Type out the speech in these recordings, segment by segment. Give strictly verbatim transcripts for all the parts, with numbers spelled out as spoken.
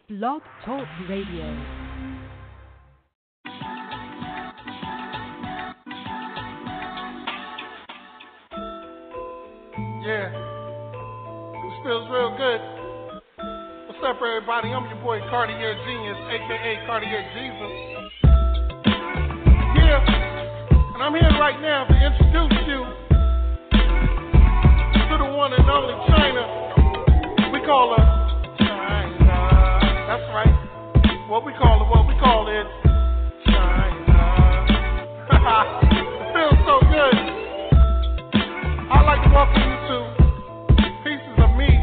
Blog Talk Radio. Yeah, this feels real good. What's up, everybody? I'm your boy Cartier Genius, aka Cartier Jesus. Yeah, and I'm here right now to introduce you to the one and only China. We call her China. That's right. What we call it, what we call it, China. It feels so good. I'd like to welcome you to Pieces of Me.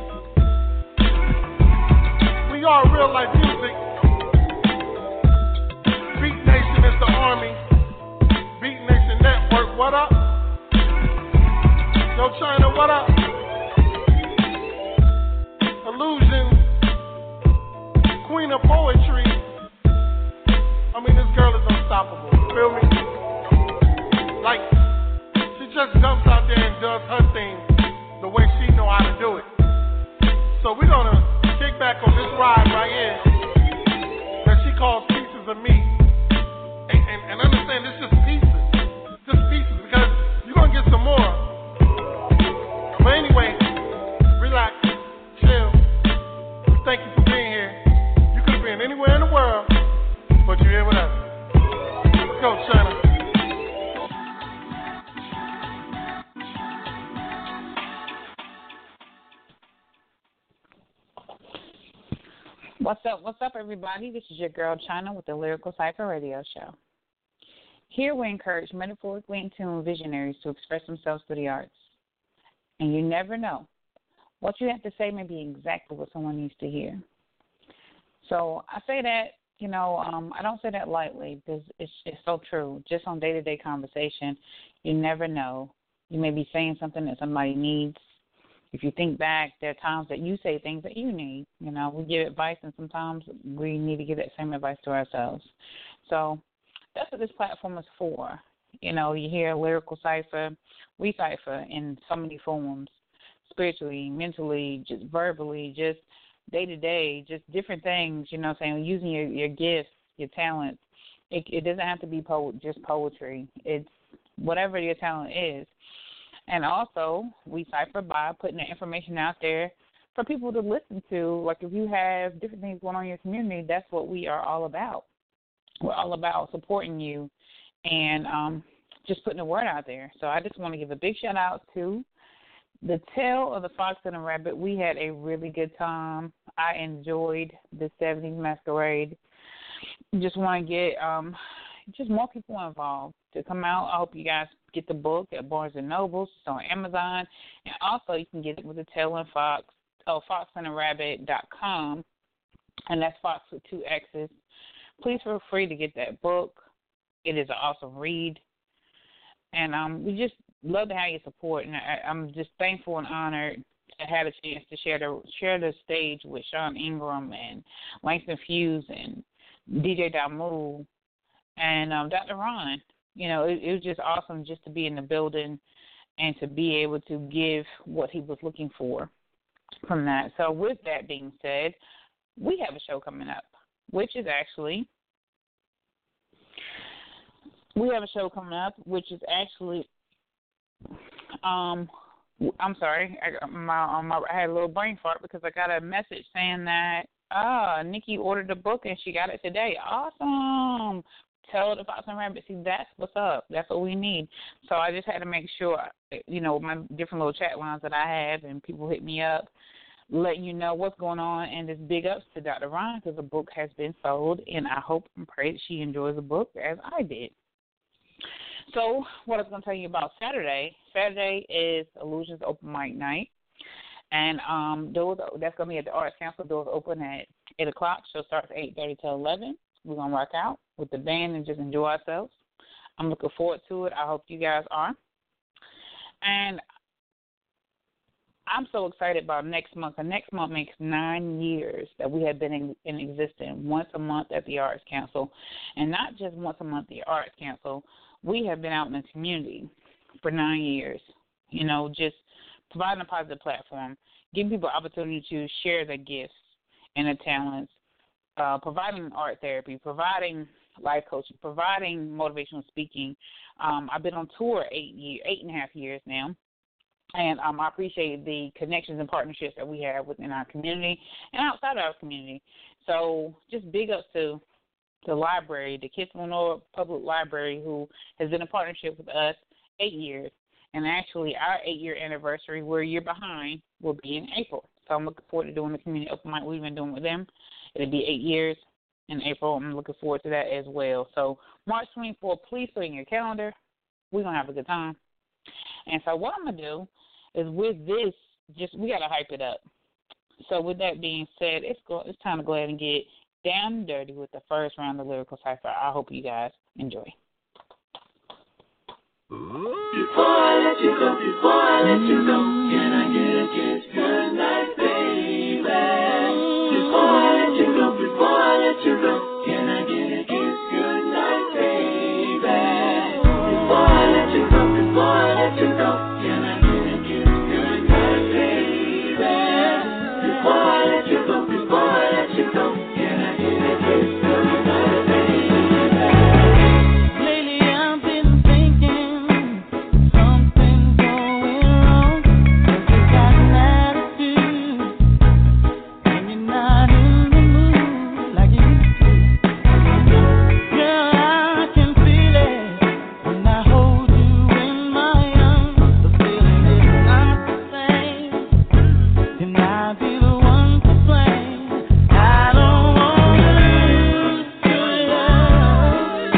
We are real life music. Beat Nation is the army. Beat Nation Network, what up? Yo, China, what up? Illusion, Queen of Poetry. I mean, this girl is unstoppable. Feel me? Like, she just jumps out there and does her thing the way she know how to do it. So we're gonna kick back on this ride right here that she calls Pieces of Me. And, and, and understand it's just pieces. Just pieces, because you're gonna get some more. But anyway, relax, chill. We thank you for being here. You could have been anywhere in the world, but you're here with us. Let's go, China. What's up, what's up, everybody? This is your girl, China, with the Lyrical Cipher Radio Show. Here we encourage metaphorically in tune visionaries to express themselves through the arts. And you never know. What you have to say may be exactly what someone needs to hear. So I say that, you know, um, I don't say that lightly because it's, it's so true. Just on day-to-day conversation, you never know. You may be saying something that somebody needs. If you think back, there are times that you say things that you need. You know, we give advice, and sometimes we need to give that same advice to ourselves. So that's what this platform is for. You know, you hear Lyrical Cipher. We cipher in so many forms, spiritually, mentally, just verbally, just day-to-day, just different things, you know what I'm saying, using your, your gifts, your talents. It, it doesn't have to be po- just poetry. It's whatever your talent is. And also, we cipher by putting the information out there for people to listen to. Like if you have different things going on in your community, that's what we are all about. We're all about supporting you and um, just putting the word out there. So I just want to give a big shout-out to The Tale of the Fox and the Rabbit. We had a really good time. I enjoyed the seventies Masquerade. Just want to get um, just more people involved to come out. I hope you guys get the book at Barnes and Noble. It's on Amazon. And also you can get it with the Tail and Fox, oh, fox and the rabbit dot com. And that's Fox with two X's. Please feel free to get that book. It is an awesome read. And um, we just love to have your support. And I, I'm just thankful and honored to have a chance to share the share the stage with Sean Ingram and Langston Fuse and D J Damu and um, Doctor Ron. You know, it, it was just awesome just to be in the building and to be able to give what he was looking for from that. So with that being said, we have a show coming up, which is actually, we have a show coming up, which is actually, um, I'm sorry, I, my, my, I had a little brain fart because I got a message saying that, ah, Nikki ordered the book and she got it today. Awesome. Tell the Fox and Rabbit, see, that's what's up. That's what we need. So I just had to make sure, you know, my different little chat lines that I have and people hit me up, letting you know what's going on. And just big ups to Doctor Ron because the book has been sold, and I hope and pray that she enjoys the book as I did. So what I was going to tell you about Saturday, Saturday is Illusions Open Mic Night. And um, doors, that's going to be at the Arts Council. Doors open at eight o'clock. Show starts at eight thirty to eleven. We're going to rock out with the band and just enjoy ourselves. I'm looking forward to it. I hope you guys are. And I'm so excited about next month. And next month makes nine years that we have been in, in existence once a month at the Arts Council. And not just once a month at the Arts Council. We have been out in the community for nine years, you know, just providing a positive platform, giving people opportunity to share their gifts and their talents uh, providing art therapy, providing life coaching, providing motivational speaking. Um, I've been on tour eight year, eight and a half years now. And um, I appreciate the connections and partnerships that we have within our community and outside of our community. So just big ups to the library, the Kids Monroe Public Library, who has been in partnership with us eight years. And actually, our eight-year anniversary, we're a year behind, will be in April. So I'm looking forward to doing the community open mic we've been doing with them. It'll be eight years in April. I'm looking forward to that as well. So March twenty-fourth, please put in your calendar. We're going to have a good time. And so what I'm going to do is with this, just we got to hype it up. So with that being said, it's go, it's time to go ahead and get down and dirty with the first round of Lyrical Cypher. I hope you guys enjoy. Before I let you go, before I let you go, can I get a kiss tonight, baby? Before I let you go, before I let you go, can I get a kiss goodnight, baby? Before I let you go, before I let you go, can I get a kiss goodnight, baby? Before I let you go, before I let you go, can I get a kiss goodnight, baby? Lately I've been thinking something's going wrong. 'Cause you got an attitude and you're not in the mood like you used to. Girl, I can feel it when I hold you in my arms. The feeling is not the same. Can I be the one to blame? I don't wanna lose your love.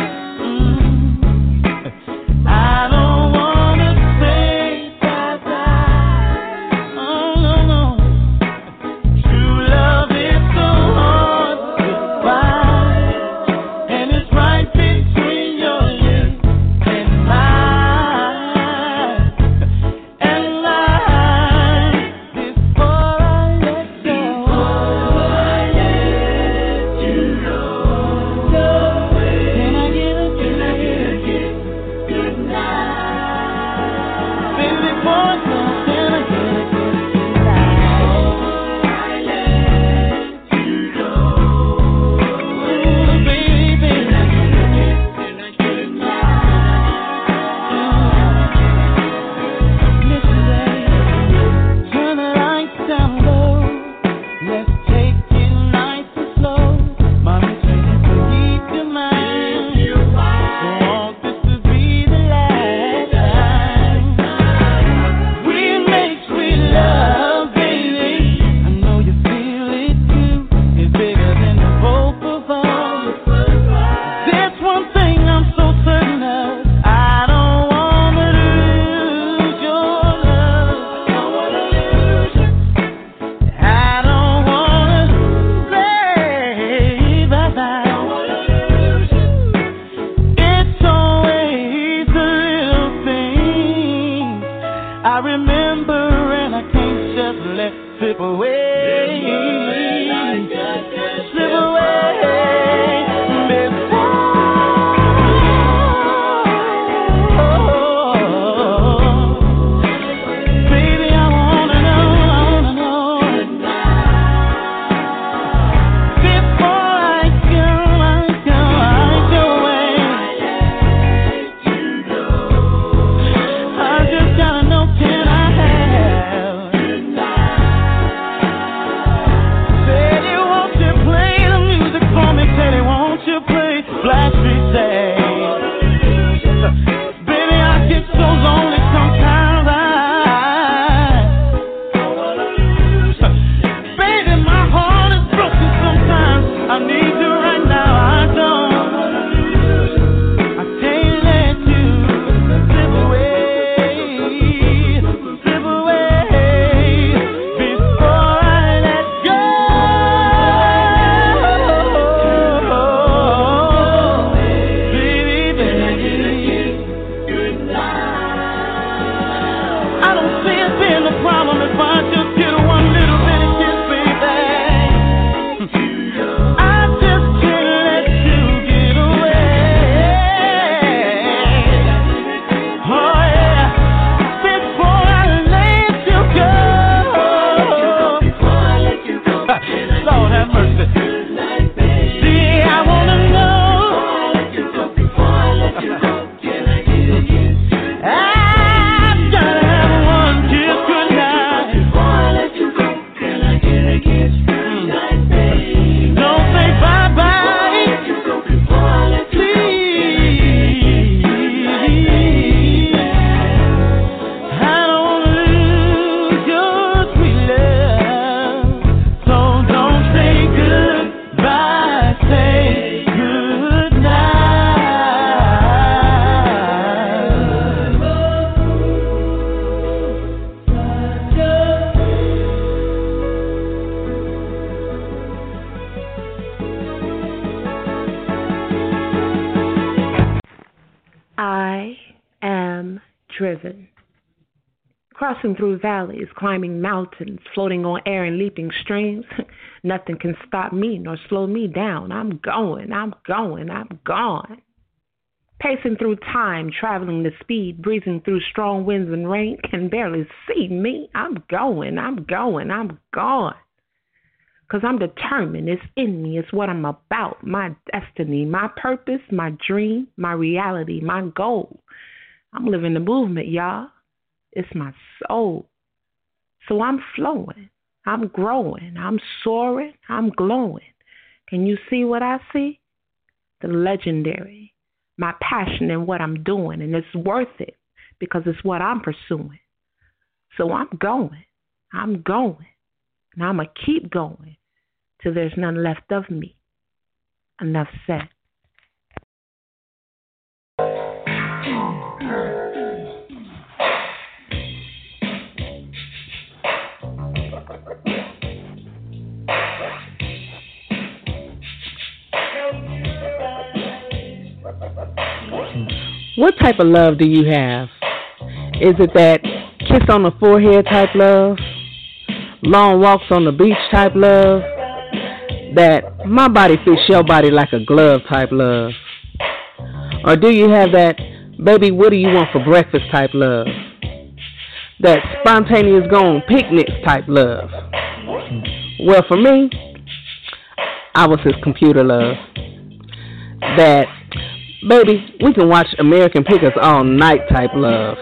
Mm. I don't wanna say bye-bye. Oh, no, no. True love is so hard to find, and it's right between your lips and mine, and mine. Before I let go, before I let you go, can I get a can I get a kiss goodnight? Baby, before I go, can I get a kiss goodnight? I let you go, baby. Can I get a kiss goodnight? Listen, baby, turn the lights down low. Let's take it nice and slow. Mommy, tell you to keep your mind. Don't want this to be the last time we make sweet love, baby. I know you feel it too. It's bigger than the both of us. There's one thing I'm so certain of. I don't wanna lose your love. I don't wanna lose you. I don't wanna say bye-bye. I don't wanna lose you. It's always the little things I remember, and I can't just let slip away. Slip away before. Baby, I wanna know, I wanna know. Before I go, I go, I go away. I just gotta know, can I have? Teddy, won't you play the music for me? Teddy, won't you play Blackstreet Day? Baby, I get so lonely sometimes. I, baby, my heart is broken sometimes. I need you right now. I don't. I can't let you slip away, slip away before I let go. Baby, baby, I don't see it being a problem if I just get one little bitty kiss, baby. I just can't let you get away. Oh yeah, before I let you go. Lord have mercy. driven. Crossing through valleys, climbing mountains, floating on air and leaping streams. Nothing can stop me nor slow me down. I'm going, I'm going, I'm gone. Pacing through time, traveling the speed, breezing through strong winds and rain, can barely see me. I'm going, I'm going, I'm gone. Because I'm determined, it's in me, it's what I'm about, my destiny, my purpose, my dream, my reality, my goal. I'm living the movement, y'all. It's my soul. So I'm flowing, I'm growing, I'm soaring, I'm glowing. Can you see what I see? The legendary, my passion in what I'm doing, and it's worth it because it's what I'm pursuing. So I'm going, I'm going, and I'm going to keep going till there's none left of me. Enough said. What type of love do you have? Is it that kiss on the forehead type love? Long walks on the beach type love? That my body fits your body like a glove type love? Or do you have that baby what do you want for breakfast type love? That spontaneous going picnics type love? Well, for me, I was his computer love. That baby, we can watch American Pickers all night type love.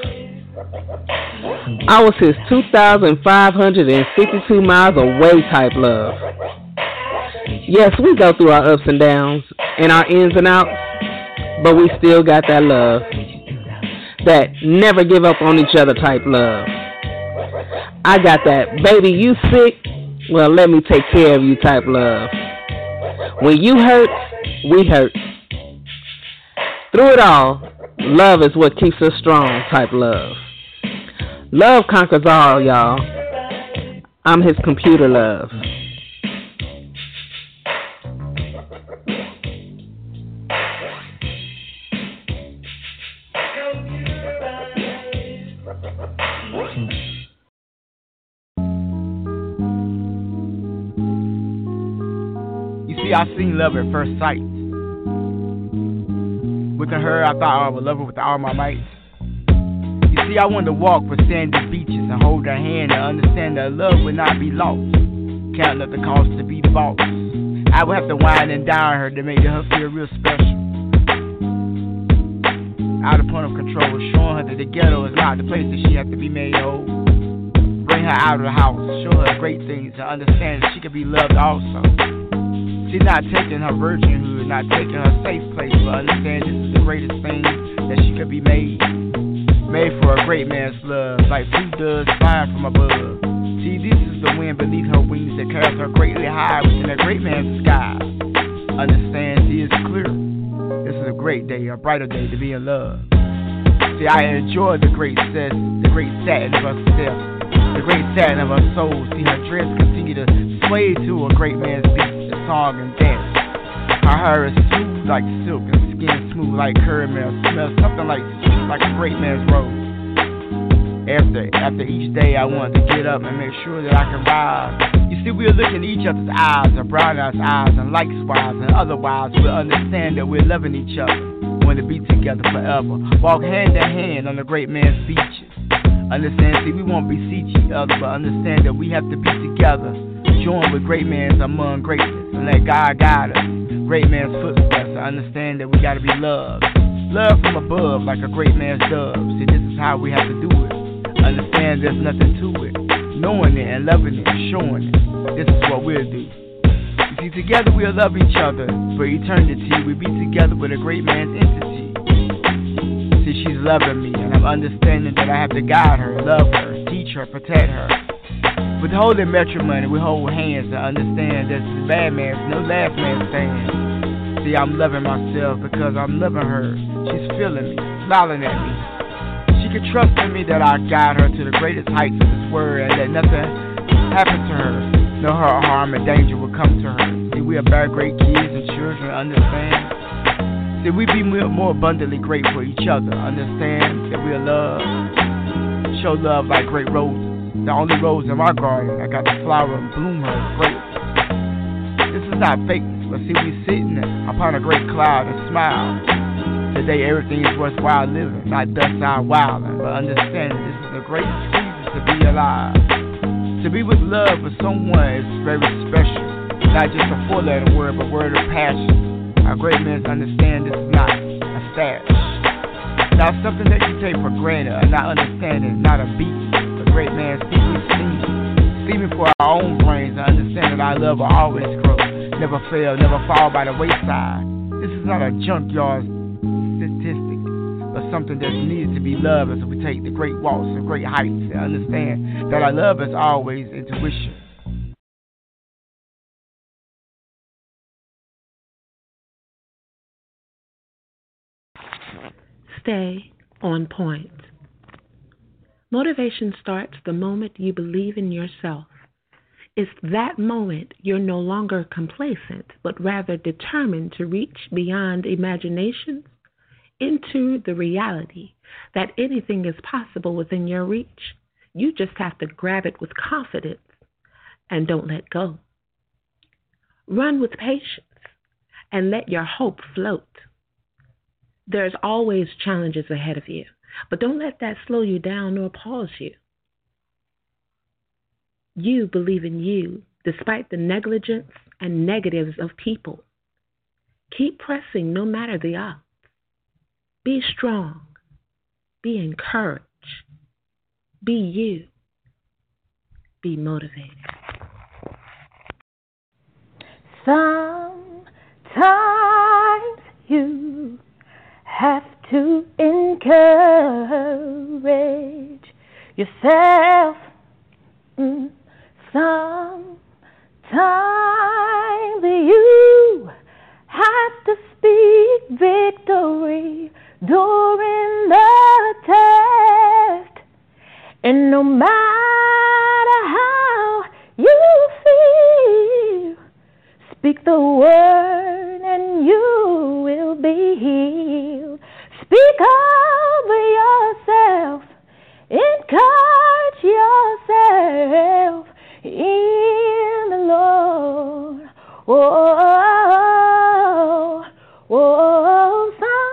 I was his two thousand five hundred fifty-two miles away type love. Yes, we go through our ups and downs and our ins and outs, but we still got that love. That never give up on each other type love. I got that baby, you sick? Well, let me take care of you type love. When you hurt, we hurt. Through it all, love is what keeps us strong type love. Love conquers all, y'all. I'm his computer love. You see, I seen love at first sight. With her, I thought I would love her with all my might. You see, I wanted to walk for sandy beaches and hold her hand and understand that love would not be lost. Counting up the cost to be the boss. I would have to wine and dine her to make her feel real special. Out of point of control, showing her that the ghetto is not the place that she has to be made whole. Bring her out of the house, show her great things and understand that she can be loved also. She's not taking her virginhood, not taking her safe place, but understand this is the greatest thing that she could be made. Made for a great man's love, like blue does flying from above. See, this is the wind beneath her wings that carries her greatly high within a great man's sky. Understand, see, it's clear. This is a great day, a brighter day to be in love. See, I enjoy the great set, the great satin of her step, the great satin of her soul. See, her dress continue to sway to a great man's beat. Song and dance. Her hair is smooth like silk and skin smooth like caramel. Smells something like sweet like a great man's rose. After after each day, I want to get up and make sure that I can rise. You see, we're looking in each other's eyes, our brown eyes, eyes, and likewise and otherwise, we'll understand that we're loving each other. Want to be together forever. Walk hand in hand on the great man's beaches. Understand, see, we won't beseech each other, but understand that we have to be together. Join with great men among greatness and let God guide us. Great man's footsteps to understand that we gotta be loved. Love from above like a great man's dove. See, this is how we have to do it. Understand there's nothing to it. Knowing it and loving it and showing it. This is what we'll do. You see, together we'll love each other for eternity. We'll be together with a great man's entity. See, she's loving me and I'm understanding that I have to guide her, love her, teach her, protect her. With holding matrimony, we hold hands to understand that this bad man's no last man stand. See, I'm loving myself because I'm loving her. She's feeling me, smiling at me. She can trust in me that I guide her to the greatest heights of this world and that nothing happens to her. No harm and danger will come to her. See, we are very great kids and children, understand. that we be more abundantly great for each other. Understand that we are loved. Show love like great roses. The only rose in my garden, I got the flower and bloom her great. This is not fakeness, but see we sitting upon a great cloud and smile. Today everything is worthwhile living, not dust out wilding, but understanding this is the greatest season to be alive. To be with love with someone is very special. Not just a four-letter word, but word of passion. Our great men understand this is not a stash. Not something that you take for granted, or not understanding, not a beat. Great man, see me steaming, steaming for our own brains, and understand that our love will always grow, never fail, never fall by the wayside. This is not a junkyard statistic, but something that's needed to be loved as we take the great walks and great heights and understand that our love is always intuition. Stay on point. Motivation starts the moment you believe in yourself. It's that moment you're no longer complacent, but rather determined to reach beyond imagination into the reality that anything is possible within your reach. You just have to grab it with confidence and don't let go. Run with patience and let your hope float. There's always challenges ahead of you. But don't let that slow you down or pause you. You believe in you despite the negligence and negatives of people. Keep pressing no matter the odds. Be strong. Be encouraged. Be you. Be motivated. Sometimes you have to encourage yourself. Mm. Sometimes you have to speak victory during the test. And no matter how you feel, speak the word and you will be healed. Speak over yourself. Encourage yourself in the Lord. Oh, oh,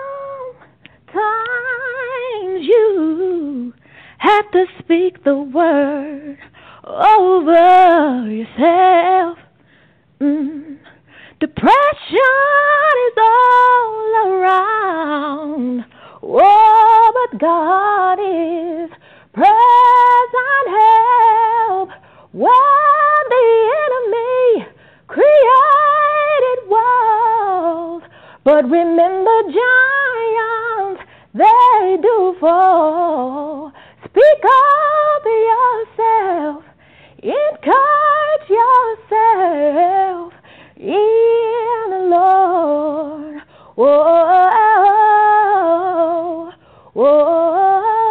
sometimes you have to speak the word over yourself. Mm. Depression is all around. Oh, but God is present help when the enemy created walls. But remember, giants, they do fall. Speak over yourself. Encourage yourself in the Lord. Whoa, whoa.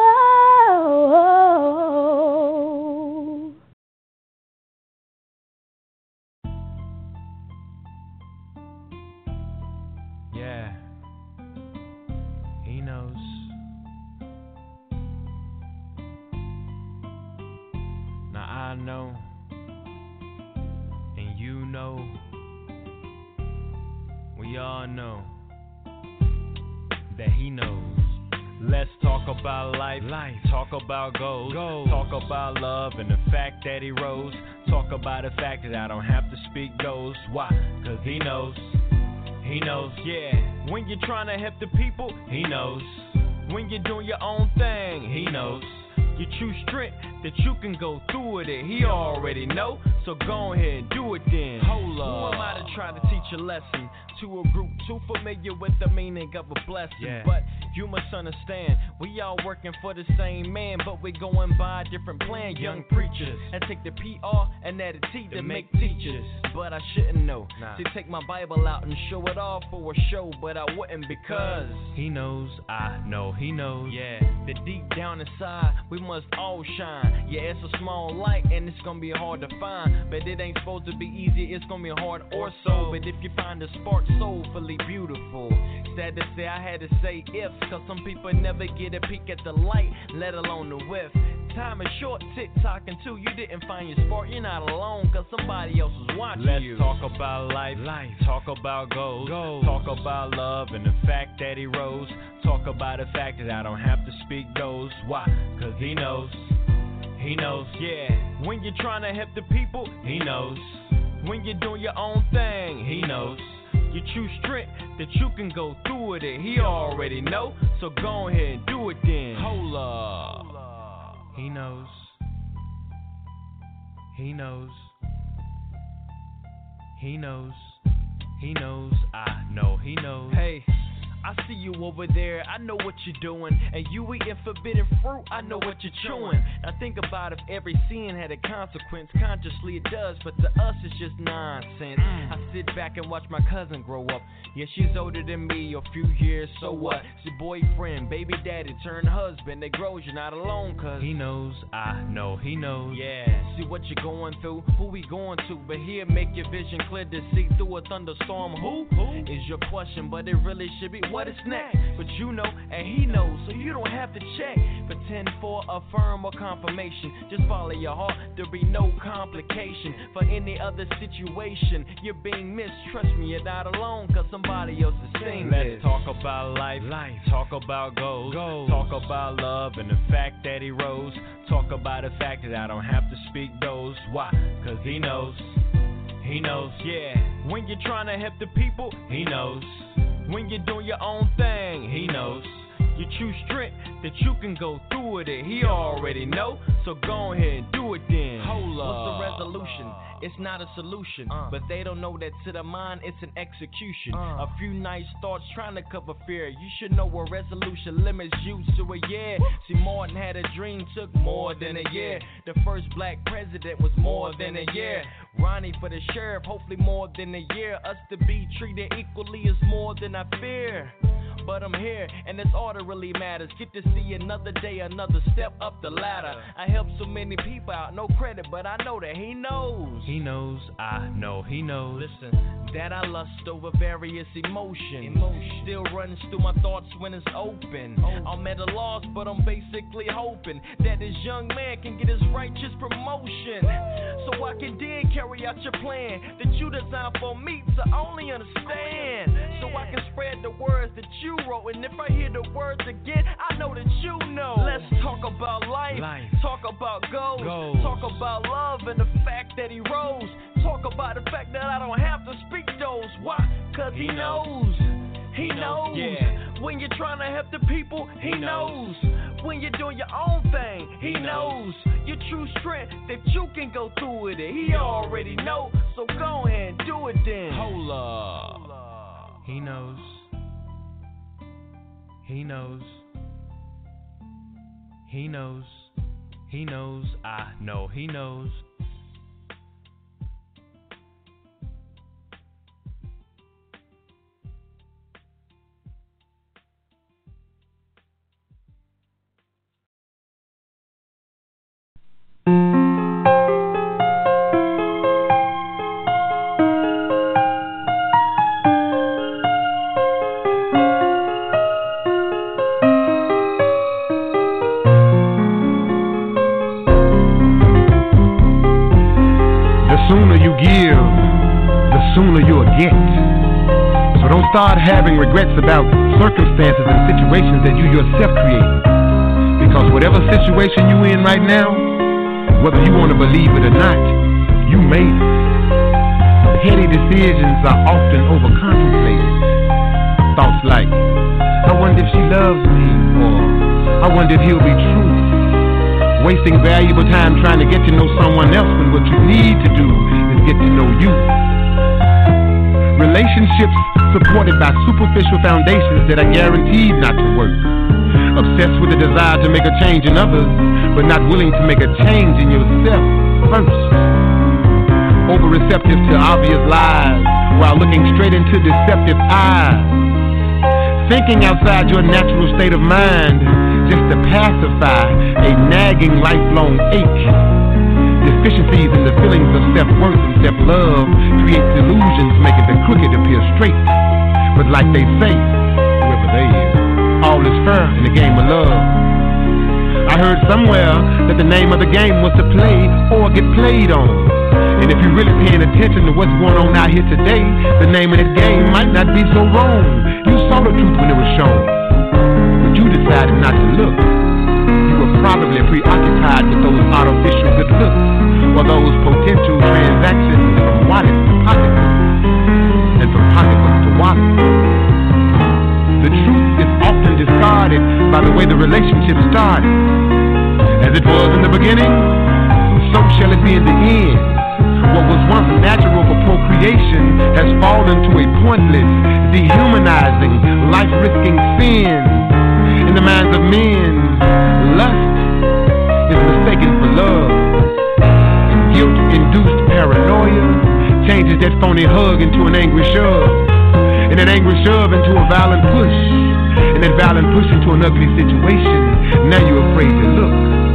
Yeah, he knows. Now I know, and you know, we all know that he knows. Let's talk about life, life. Talk about goals, goals. Talk about love and the fact that he rose. Talk about the fact that I don't have to speak those. Why? Cause he knows, he knows, yeah. When you're trying to help the people, he knows. When you're doing your own thing, he knows. Your true strength, that you can go through with it, he already know. So go ahead and do it then. Hold up. Who am I to try to teach a lesson to a group too familiar with the meaning of a blessing? Yeah. But You must understand, we all working for the same man, but we going by a different plan. Young preachers, I take the P R and add a T to make teachers. But I shouldn't know. Nah. To take my Bible out and show it off for a show, but I wouldn't because he knows, I know, he knows. Yeah, that deep down inside, we must all shine. Yeah, it's a small light and it's gonna be hard to find, but it ain't supposed to be easy, it's gonna be hard or so. But if you find a spark soulfully beautiful, sad to say I had to say if, cause some people never get a peek at the light, let alone the whiff. Time is short, tick-tocking too. You didn't find your spark, you're not alone, cause somebody else is watching Let's you. Let's talk about life, life. Talk about goals. goals, talk about love and the fact that he rose. Talk about the fact that I don't have to speak those. Why? Cause he knows, he knows, yeah. When you're trying to help the people, he knows. When you're doing your own thing, he knows. Your true strength that you can go through with it, he already know. So go ahead and do it then. Hold up. He knows. He knows. He knows. He knows. I know. He knows. Hey, I see you over there, I know what you're doing. And you eating forbidden fruit, I know what you're chewing. Now think about if every sin had a consequence. Consciously it does, but to us it's just nonsense. I sit back and watch my cousin grow up. Yeah, she's older than me a few years, so what? It's your boyfriend, baby daddy, turned husband. They grows, you're not alone, cause he knows, I know, he knows. Yeah, see what you're going through, who we going to. But here make your vision clear to see through a thunderstorm. Who? Who? Is your question, but it really should be what is next. But you know, and he knows, so you don't have to check. Pretend for affirm or confirmation. Just follow your heart, there'll be no complication. For any other situation, you're being missed. Trust me, you're not alone, cause somebody else is saying this. Let's talk about life, life. Talk about goals. goals, talk about love and the fact that he rose. Talk about the fact that I don't have to speak those. Why? Cause he knows, he knows, yeah. When you're trying to help the people, he knows. When you're doing your own thing, he knows. Your true strength that you can go through with it, he already know. So go ahead and do it then. Hold up. What's the resolution? It's not a solution, uh. but they don't know that to the mind it's an execution. Uh. A few nice thoughts trying to cover fear. You should know a resolution limits you to a year. See, Martin had a dream, took more than a year. The first black president was more than a year. Ronnie for the sheriff, hopefully more than a year. Us to be treated equally is more than I fear. But I'm here, and it's all that really matters. Get to see another day, another step up the ladder. I help so many people out, no credit, but I know that he knows. He knows, I know, he knows. Listen, that I lust over various emotions. Emotion still runs through my thoughts when it's open. open. I'm at a loss, but I'm basically hoping that this young man can get his righteous promotion. So I can then carry out your plan that you designed for me to only understand. So I can spread the words that you wrote, and if I hear the words again, I know that you know. Let's talk about life, life. Talk about goals. goals, talk about love and the fact that he rose. Talk about the fact that I don't have to speak those. Why? Cause he, he knows. knows. He knows. Yeah. When you're trying to help the people, he, he knows. knows. When you're doing your own thing, he, he knows. knows. Your true strength that you can go through with it, he already know. So go ahead and do it then. Hold up. He knows. He knows. He knows. He knows. I know. He knows. Start having regrets about circumstances and situations that you yourself created. Because whatever situation you're in right now, whether you want to believe it or not, you made it. Petty decisions are often over-contemplated. Thoughts like, I wonder if she loves me, or I wonder if he'll be true. Wasting valuable time trying to get to know someone else when what you need to do is get to know you. Relationships supported by superficial foundations that are guaranteed not to work. Obsessed with the desire to make a change in others, but not willing to make a change in yourself first. Over-receptive to obvious lies while looking straight into deceptive eyes. Thinking outside your natural state of mind just to pacify a nagging lifelong ache. Deficiencies in the feelings of self-worth and self-love create delusions making the crooked appear straight. But like they say, whoever they is, all is fair in the game of love. I heard somewhere that the name of the game was to play or get played on. And if you're really paying attention to what's going on out here today, the name of the game might not be so wrong. You saw the truth when it was shown, but you decided not to look. You were probably preoccupied with those artificial good looks, or those potential transactions from wallet to pocketbook, and from pocketbook to wallet. The truth is often discarded by the way the relationship started. As it was in the beginning, so shall it be in the end. What was once natural for procreation has fallen to a pointless, dehumanizing, life-risking sin. In the minds of men, lust is mistaken for love. Guilt-induced paranoia changes that phony hug into an angry shove, and an angry shove into a violent push, and that violent push into an ugly situation. Now you're afraid to look.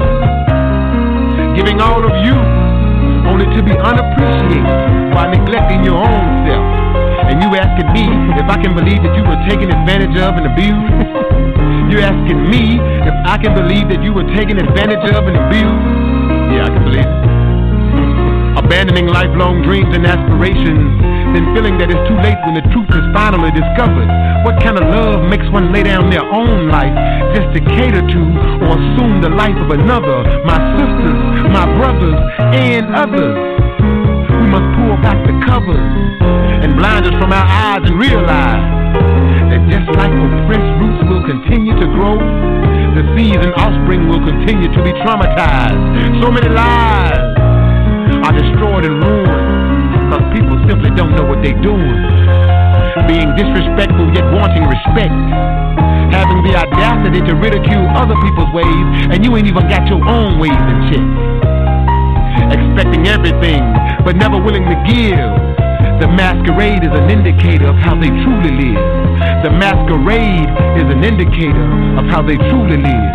Giving all of you only to be unappreciated while neglecting your own self. And you asking me if I can believe that you were taken advantage of and abused? You're asking me if I can believe that you were taken advantage of and abused? Yeah, I can believe it. Abandoning lifelong dreams and aspirations, then feeling that it's too late when the truth is finally discovered. What kind of love makes one lay down their own life just to cater to or assume the life of another? My sisters, my brothers, and others. We must pull back the covers and blind us from our eyes and realize that just like oppressed roots will continue to grow, the seeds and offspring will continue to be traumatized. So many lives are destroyed and ruined because people simply don't know what they're doing. Being disrespectful yet wanting respect. Having the audacity to ridicule other people's ways and you ain't even got your own ways in check. Expecting everything but never willing to give. The masquerade is an indicator of how they truly live. The masquerade is an indicator of how they truly live.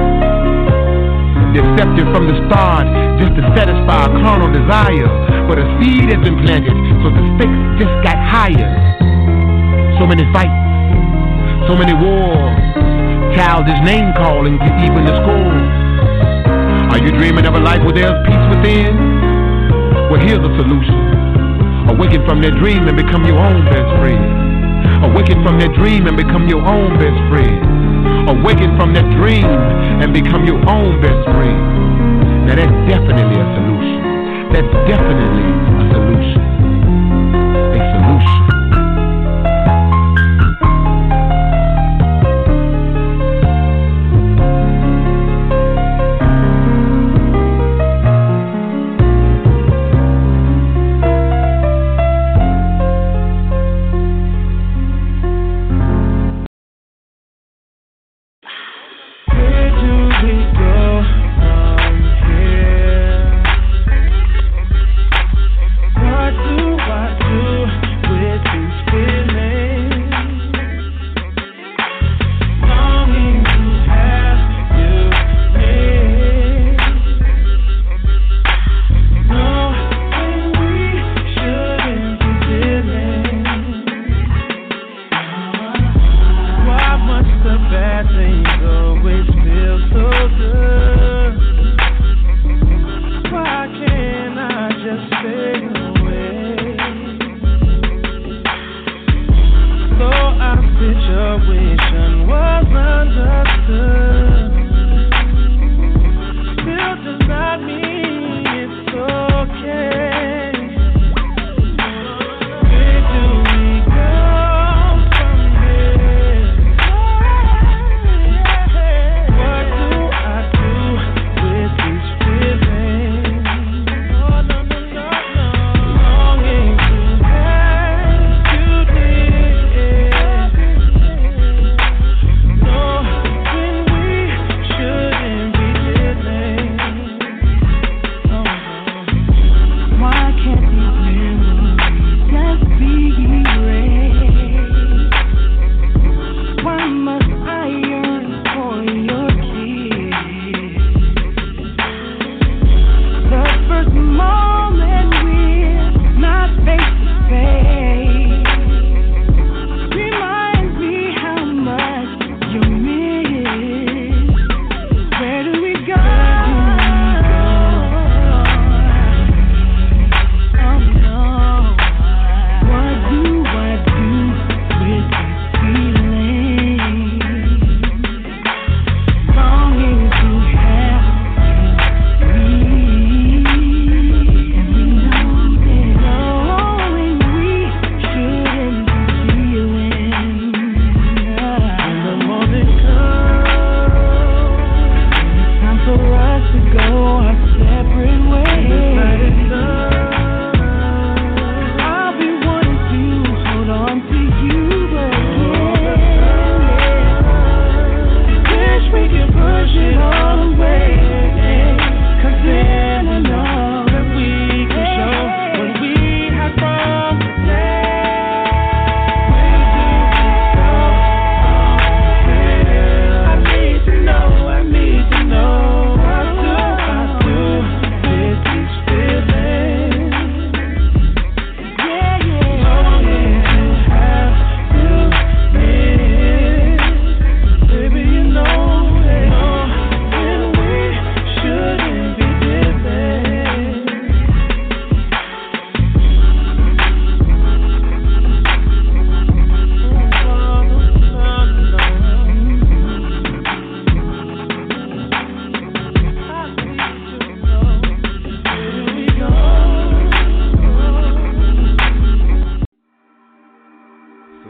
Deceptive from the start just to satisfy a carnal desire, but a seed has been planted, so the stakes just got higher. So many fights, so many wars, childish name calling to even the score. Are you dreaming of a life where there's peace within? Well, here's a solution. Awaken from that dream and become your own best friend. Awaken from that dream and become your own best friend. Awaken from that dream and become your own best friend. Now that's definitely a solution. That's definitely a solution. A solution.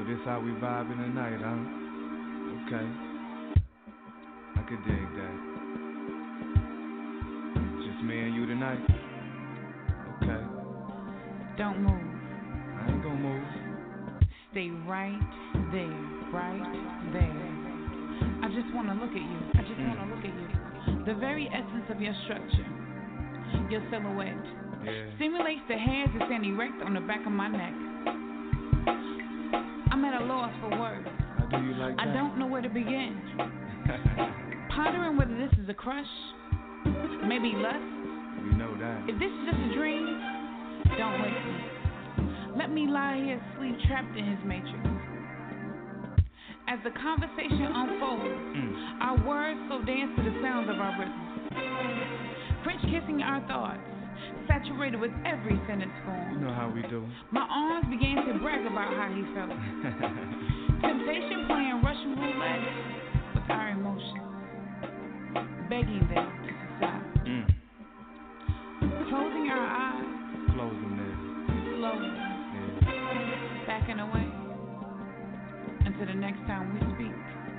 this how we vibing tonight, huh? Okay. I could dig that. Just me and you tonight. Okay. Don't move. I ain't gonna move. Stay right there, right there. I just want to look at you. I just mm. want to look at you. The very essence of your structure, your silhouette, yeah. stimulates the hairs that stand erect on the back of my neck. I'm at a loss for words. How do you like that? I don't know where to begin. Pondering whether this is a crush, maybe lust. We know that. If this is just a dream, don't wake me. Let me lie here asleep, trapped in his matrix. As the conversation unfolds, mm. our words so dance to the sounds of our rhythms. French kissing our thoughts, saturated with every sentence form. You know how we do. My arms began to brag about how he felt. Temptation playing Russian roulette with our emotions, begging them to stop. Mm. Closing our eyes. Closing them. Slowly. Yeah. Backing away. Until the next time we speak.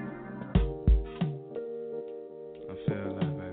I feel that, baby.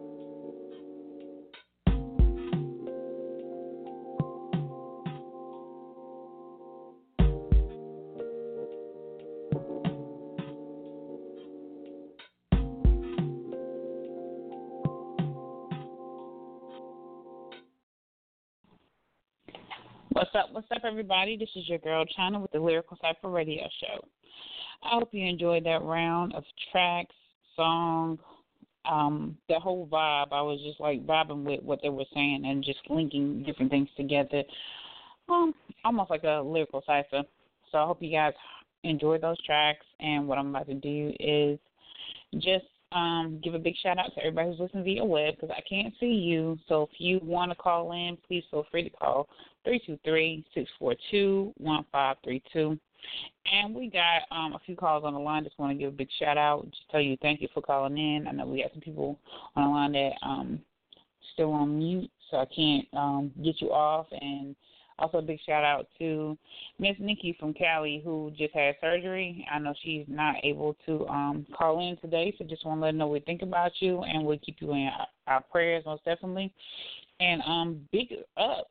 What's up, what's up, everybody? This is your girl, China, with the Lyrical Cypher Radio Show. I hope you enjoyed that round of tracks, song, um, the whole vibe. I was just, like, vibing with what they were saying and just linking different things together, um, almost like a lyrical cipher. So I hope you guys enjoyed those tracks, and what I'm about to do is just Um, give a big shout out to everybody who's listening via web because I can't see you. So if you want to call in, please feel free to call three two three, six four two, one five three two. And we got um, a few calls on the line. Just want to give a big shout out. Just tell you thank you for calling in. I know we got some people on the line that um still on mute, so I can't um, get you off. And also a big shout out to Miss Nikki from Cali who just had surgery. I know she's not able to um, call in today, so just want to let her know we think about you and we'll keep you in our, our prayers most definitely. And um, big ups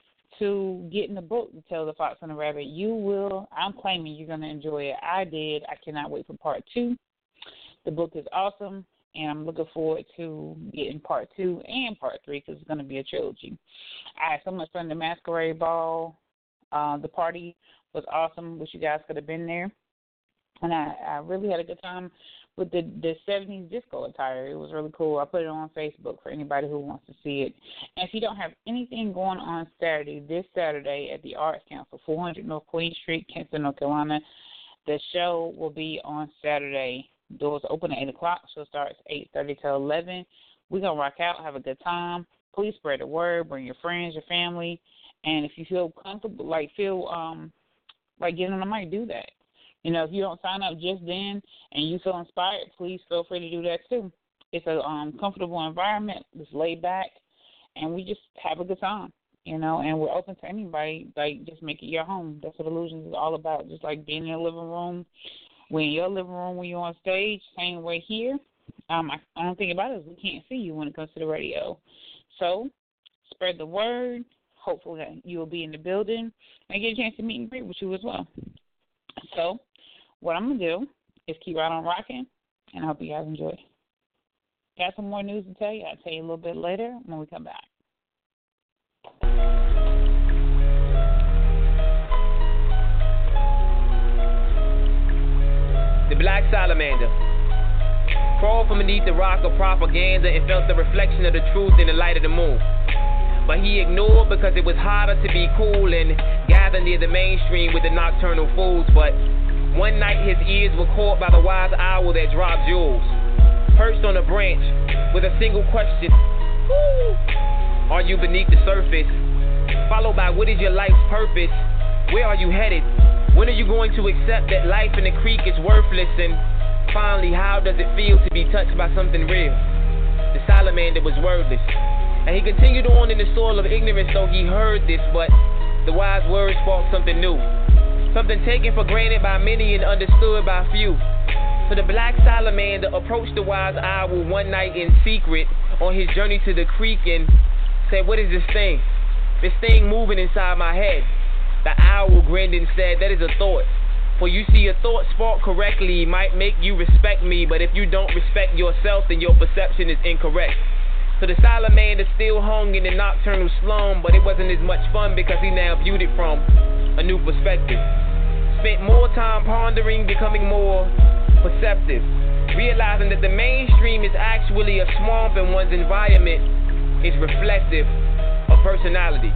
to getting the book, To Tell the Fox and the Rabbit. You will, I'm claiming you're going to enjoy it. I did. I cannot wait for part two. The book is awesome. And I'm looking forward to getting part two and part three because it's going to be a trilogy. I had so much fun at the Masquerade Ball. Uh, the party was awesome. Wish you guys could have been there. And I, I really had a good time with the, the seventies disco attire. It was really cool. I put it on Facebook for anybody who wants to see it. And if you don't have anything going on Saturday, this Saturday at the Arts Council, four hundred North Queen Street, Kinston, North Carolina, the show will be on Saturday. Doors open at eight o'clock. Show starts eight thirty to eleven. We're going to rock out, have a good time. Please spread the word. Bring your friends, your family. And if you feel comfortable, like feel um, like getting on the mic, do that. You know, if you don't sign up just then and you feel inspired, please feel free to do that too. It's a um, comfortable environment. It's laid back. And we just have a good time, you know, and we're open to anybody. Like, just make it your home. That's what Illusions is all about, just like being in a living room. When in your living room, when you're on stage, same way here. Um, I, I don't think about it is we can't see you when it comes to the radio. So spread the word. Hopefully you will be in the building and get a chance to meet and greet with you as well. So what I'm going to do is keep right on rocking, and I hope you guys enjoy. Got some more news to tell you. I'll tell you a little bit later when we come back. The Black Salamander crawled from beneath the rock of propaganda and felt the reflection of the truth in the light of the moon. But he ignored because it was harder to be cool and gather near the mainstream with the nocturnal fools. But one night his ears were caught by the wise owl that dropped jewels, perched on a branch with a single question: are you beneath the surface? Followed by, what is your life's purpose? Where are you headed? When are you going to accept that life in the creek is worthless? And finally, how does it feel to be touched by something real? The salamander was wordless, and he continued on in the soil of ignorance, though he heard this. But the wise words sparked something new. something taken for granted by many and understood by few. So the black salamander approached the wise owl one night in secret on his journey to the creek and said, "What is this thing? This thing moving inside my head." The owl grinned and said, "That is a thought. For you see, a thought sparked correctly might make you respect me, but if you don't respect yourself, then your perception is incorrect." So the salamander still hung in the nocturnal slum, but it wasn't as much fun because he now viewed it from a new perspective. Spent more time pondering, becoming more perceptive, realizing that the mainstream is actually a swamp and one's environment is reflective of personality.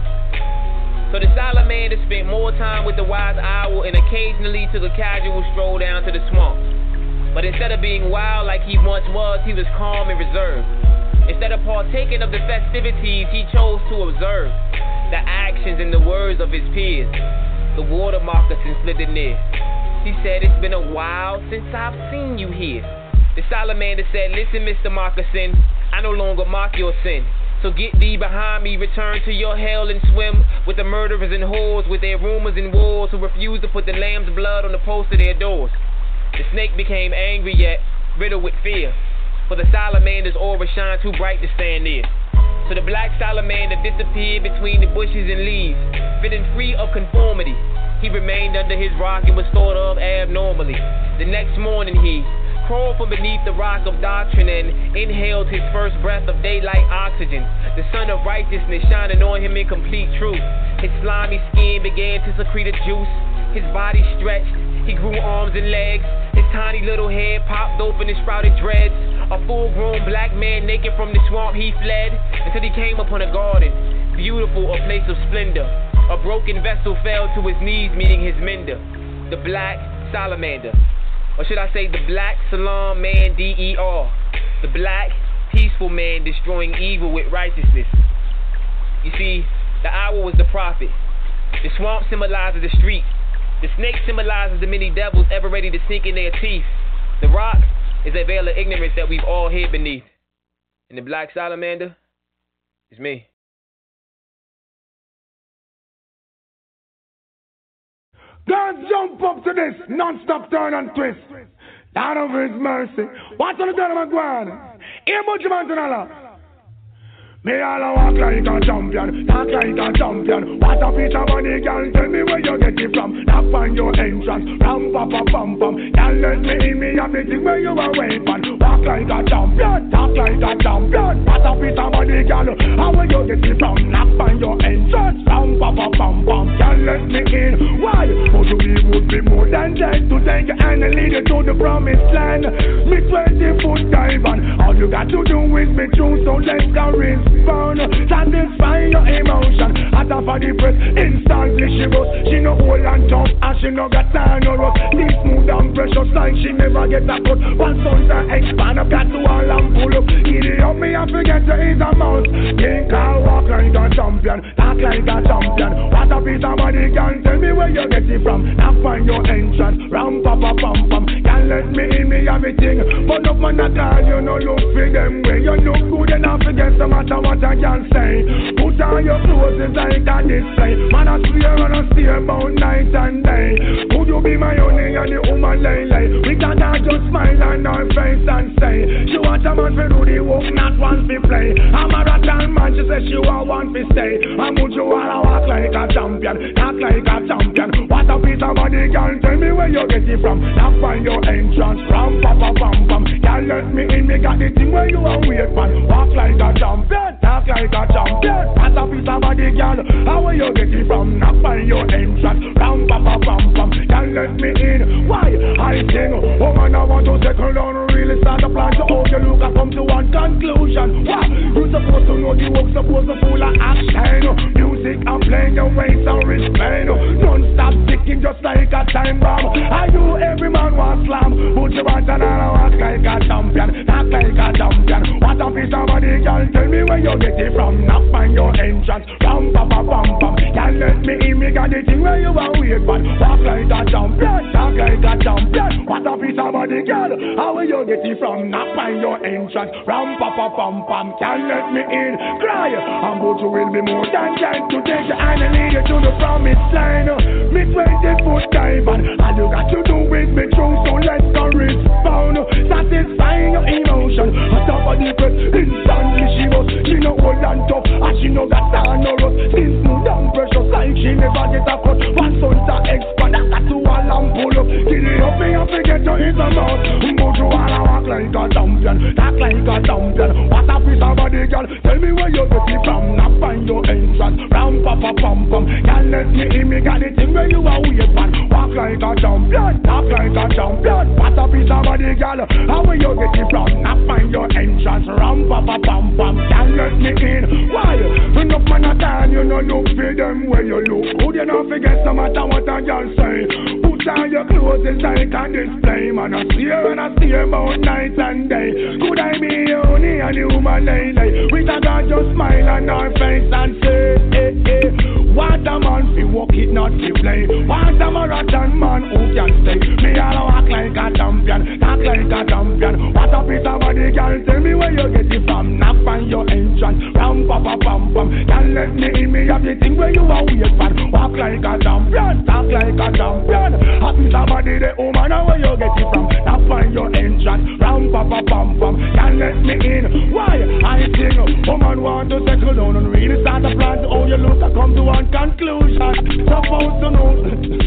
So the salamander spent more time with the wise owl and occasionally took a casual stroll down to the swamp. But instead of being wild like he once was, he was calm and reserved. Instead of partaking of the festivities, he chose to observe the actions and the words of his peers. The water moccasin slid near. He said, "It's been a while since I've seen you here." The salamander said, "Listen, Mister Moccasin, I no longer mock your sin. So get thee behind me, return to your hell and swim with the murderers and whores, with their rumors and wars who refuse to put the lamb's blood on the posts of their doors." The snake became angry yet riddled with fear, for the salamander's aura shined too bright to stand near. So the black salamander disappeared between the bushes and leaves, feeling free of conformity. He remained under his rock and was thought of abnormally. The next morning he crawled from beneath the rock of doctrine and inhaled his first breath of daylight oxygen, the sun of righteousness shining on him in complete truth. His slimy skin began to secrete a juice. His body stretched. He grew arms and legs. His tiny little head popped open and sprouted dreads. A full-grown black man naked from the swamp he fled until he came upon a garden, beautiful, a place of splendor. A broken vessel fell to his knees, meeting his mender, the black salamander. Or should I say the black salam man, D E R. The black, peaceful man destroying evil with righteousness. You see, the owl was the prophet. The swamp symbolizes the street. The snake symbolizes the many devils ever ready to sink in their teeth. The rock is a veil of ignorance that we've all hid beneath. And the black salamander is me. Don't jump up to this non-stop turn and twist. Down over his mercy. What's on the turn of my guard? Here much man to Allah. Me all a walk like a champion, talk like a champion. What a piece of money, girl, tell me where you get it from. Knock on your entrance, ram pa pa pam pam. Girl, let me in, me have the thing where you a weapon. Walk like a champion, talk like a champion. What a piece of money, girl, how where you get it from. Knock on your entrance, ram pa pa pam pam. Girl, let me in, why? For to be would be more than that. To take your hand and lead you to the promised land. Me twenty foot dive on. All you got to do is be true, so let's go rinse. Found, satisfy your emotion. At the for the press, instantly she goes. She no hold and tough, and she no got time no rough. This smooth and precious like she never get a cut. One son to expand up, got to all and pull up. Idiot me, I forget to eat a mouse. King Carl walk like a champion, talk like a champion. What a piece of money, can tell me where you get it from. Now find your entrance, ram pa pa pam pam. Can't let me in, me everything. But up man a call, you no look for them way. You look good enough to get some matter what I can say. Put on your clothes it's like a display. Man I swear and I stay about night and day. Would you be my honey and the woman lay lay? We cannot just smile on our face and say she want a man to do the work, not one to play. I'm a rattan man, she says she want one to stay. And would you wanna walk like a champion, talk like a champion? What a piece of money, girl, tell me where you get it from. Now find your entrance, ram pa pa pam pam. Girl, let me in, me got the thing where you are wait for. Walk like a champion, talk like a champion. What a piece of body, girl, how will you get it from? Now find your entrance, ram pa pa pam pam. Girl, let me in, why? I sing, oh man, I want to settle down, really start a plan. So how you look, I come to one conclusion. Why? You supposed to know the work, supposed to full of action. Music and playing your ways and respect. Non-stop ticking just like a time bomb. I do every man want slam, but you want another walk like a champion, talk like a champion. What a piece of body, girl, tell me where you get it from. Now find your entrance, ram pa pa pam pam. Can't let me in, me got the thing where you are wait for. Walk like a champion, talk like a champion. What a piece of body, girl, how will you get it from? Now find your entrance. Ram pa pa pam pam, can't let me in. Cry, and but you will be more than time to take your hand and lead you to the promised line. Me twenty foot diamond, all you got to do is be true, so let's go respond. Satisfying your emotion, on top of the press, instantly she was. She no old and tough, and she no got down no rust. Since smooth and precious, like she never get a cut. One son's a expert, that got to all and pull up. Get it up, me and forget you is a mouth. But you wanna walk like a champion, talk like a champion. What a piece of body, girl. Tell me where you get it from, not find your entrance. Ram pa pa pam pam, can't let me in, me got the thing where you are wait for. Walk like a champion, talk like a champion. What a piece of body, girl. How where you get it from, not find your entrance. Ram pa pa pam pam, can't let me in. Why? Enough man a time, you no look for them where you look. Who you not forget no matter what a girl say. Put on your clothes it's like a display. Man I steer and I steer about night and day. Could I be only a human lady? With a girl just smile on her face and say, hey, hey. What a man fi walk it not fi play. What a marathon man who can say. Me all walk like a champion, talk like a champion. What a piece of body, girl. Tell me where you get it from. Not find your entrance. Ram pa pa pam pam. Can't let me in, me have the thing where you are wait for. Walk like a champion, talk like a champion. A piece of body, the woman, where you get it from. Not find your entrance. Ram pa pa pam pam. Can't let me in. Why? I think woman want to settle down and really start a plan to how you look to come to one conclusion. Supposed to know.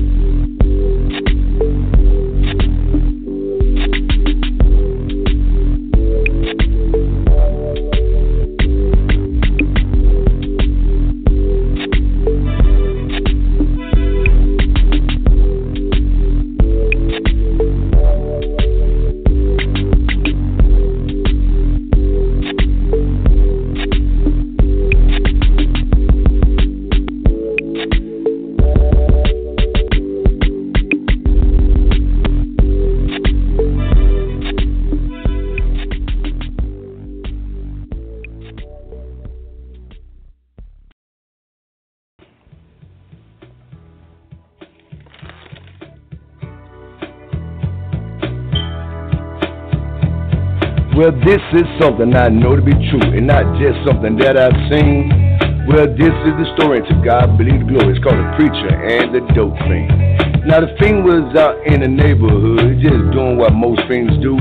Well, this is something I know to be true, and not just something that I've seen. Well, this is the story, and to God be the glory. It's called The Preacher and the Dope Fiend. Now, the fiend was out in the neighborhood, just doing what most fiends do.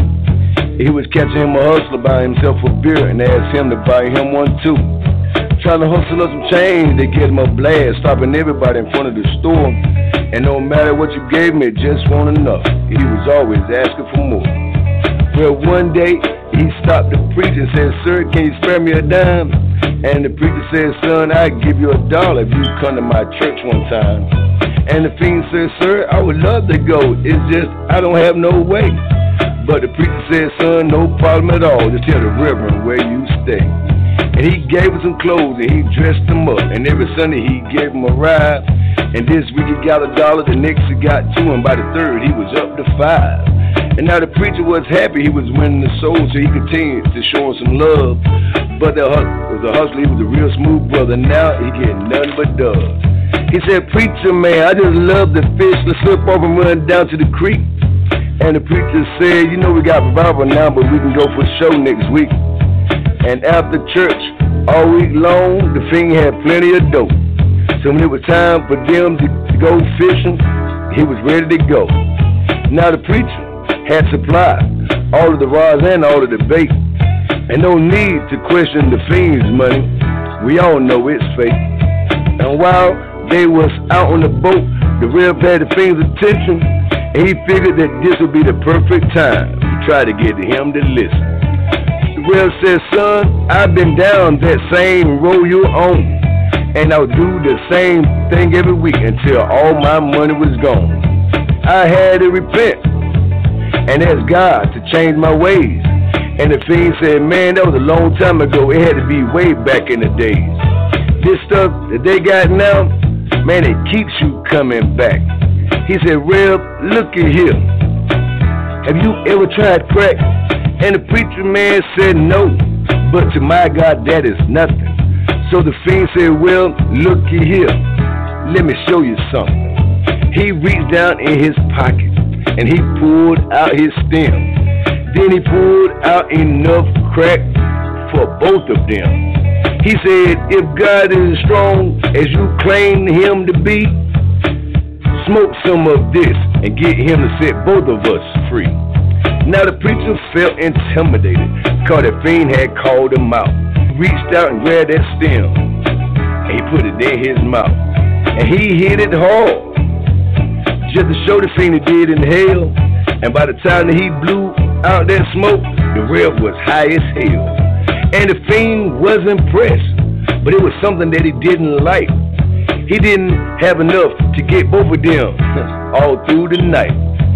He was catching him a hustler by himself for beer, and asked him to buy him one too. Trying to hustle up some change, they get him a blast, stopping everybody in front of the store. And no matter what you gave me, it just wasn't enough. He was always asking for more. Well, one day, he stopped the preacher and said, "Sir, can you spare me a dime?" And the preacher said, "Son, I'd give you a dollar if you come to my church one time." And the fiend said, "Sir, I would love to go. It's just I don't have no way." But the preacher said, "Son, no problem at all. Just tell the reverend where you stay." And he gave him some clothes and he dressed him up. And every Sunday he gave him a ride. And this week he got a dollar, the next he got two, and by the third he was up to five. And now the preacher was happy he was winning the soul, so he continued to show him some love. But the hustler, the hustler, he was a real smooth brother. Now he getting nothing but dubs. He said, "Preacher man, I just love the fish. Let's slip over and run down to the creek." And the preacher said, "You know we got revival now, but we can go for a show next week." And after church, all week long, the fiend had plenty of dope. So when it was time for them to, to go fishing, he was ready to go. Now the preacher had supplied all of the rods and all of the bait, and no need to question the fiend's money. We all know it's fake. And while they was out on the boat, the Rev had the fiend's attention, and he figured that this would be the perfect time to try to get him to listen. The Rev said, "Son, I've been down that same road you're on, and I'll do the same thing every week until all my money was gone. I had to repent and ask God to change my ways." And the fiend said, "Man, that was a long time ago. It had to be way back in the days. This stuff that they got now, man, it keeps you coming back." He said, "Rev, look at here. Have you ever tried crack?" And the preacher man said, "No, but to my God, that is nothing." So the fiend said, "Well, look at here. Let me show you something." He reached down in his pocket and he pulled out his stem. Then he pulled out enough crack for both of them. He said, if God is as strong as you claim him to be, smoke some of this and get him to set both of us free. Now the preacher felt intimidated, cause the fiend had called him out. He reached out and grabbed that stem, and he put it in his mouth. And he hit it hard, just to show the fiend he did inhale. And by the time that he blew out that smoke, the rev was high as hell. And the fiend was impressed, but it was something that he didn't like. He didn't have enough to get both of them all through the night.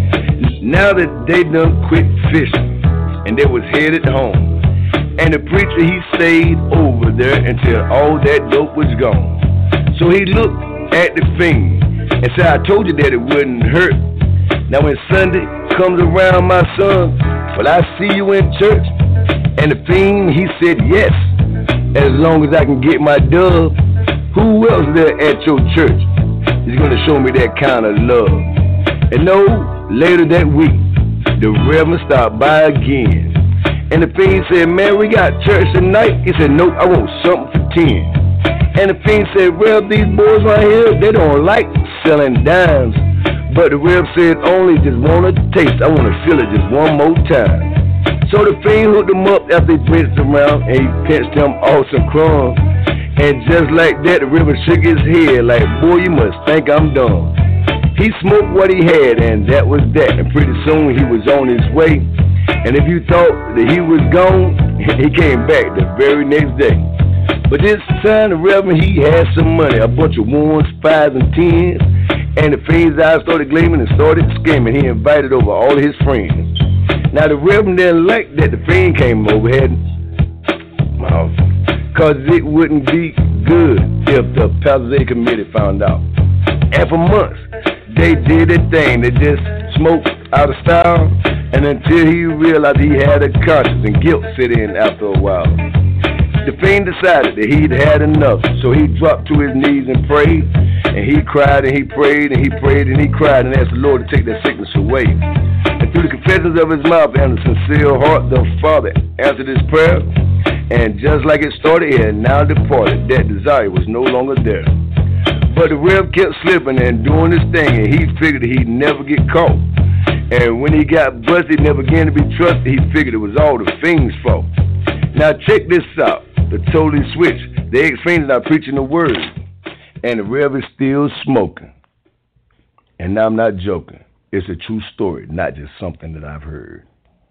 Now that they done quit fishing and they was headed home, and the preacher he stayed over there until all that dope was gone. So he looked at the fiend and said, I told you that it wouldn't hurt. Now when Sunday comes around, my son, will I see you in church? And the fiend he said yes, as long as I can get my dove. Who else there at your church is gonna show me that kind of love? And no, later that week, the Reverend stopped by again. And the fiend said, man, we got church tonight. He said, nope, I want something for ten. And the fiend said, Rev, these boys right here, they don't like selling dimes. But the Rev said, only just want a taste. I want to feel it just one more time. So the fiend hooked him up after he pinched him around, and he pinched him off some crumbs. And just like that, the Reverend shook his head like, boy, you must think I'm dumb. He smoked what he had, and that was that. And pretty soon he was on his way. And if you thought that he was gone, he came back the very next day. But this time the Reverend, he had some money, a bunch of ones, fives, and tens. And the fiend's eyes started gleaming and started screaming. He invited over all his friends. Now the Reverend didn't like that the fiend came over, had well, cause it wouldn't be good if the Palisade Committee found out. And for months, they did a thing. They just smoked out of style, and until he realized he had a conscience and guilt set in after a while. The fiend decided that he'd had enough, so he dropped to his knees and prayed, and he cried and he prayed and he prayed and he cried and asked the Lord to take that sickness away. And through the confessions of his mouth and a sincere heart, the Father answered his prayer, and just like it started, it had now departed. That desire was no longer there. But the Rev kept slipping and doing his thing, and he figured he'd never get caught. And when he got busted, never again to be trusted, he figured it was all the fiend's fault. Now check this out. The totally switched. The ex-fiend is not preaching the word, and the Rev is still smoking. And now I'm not joking. It's a true story, not just something that I've heard.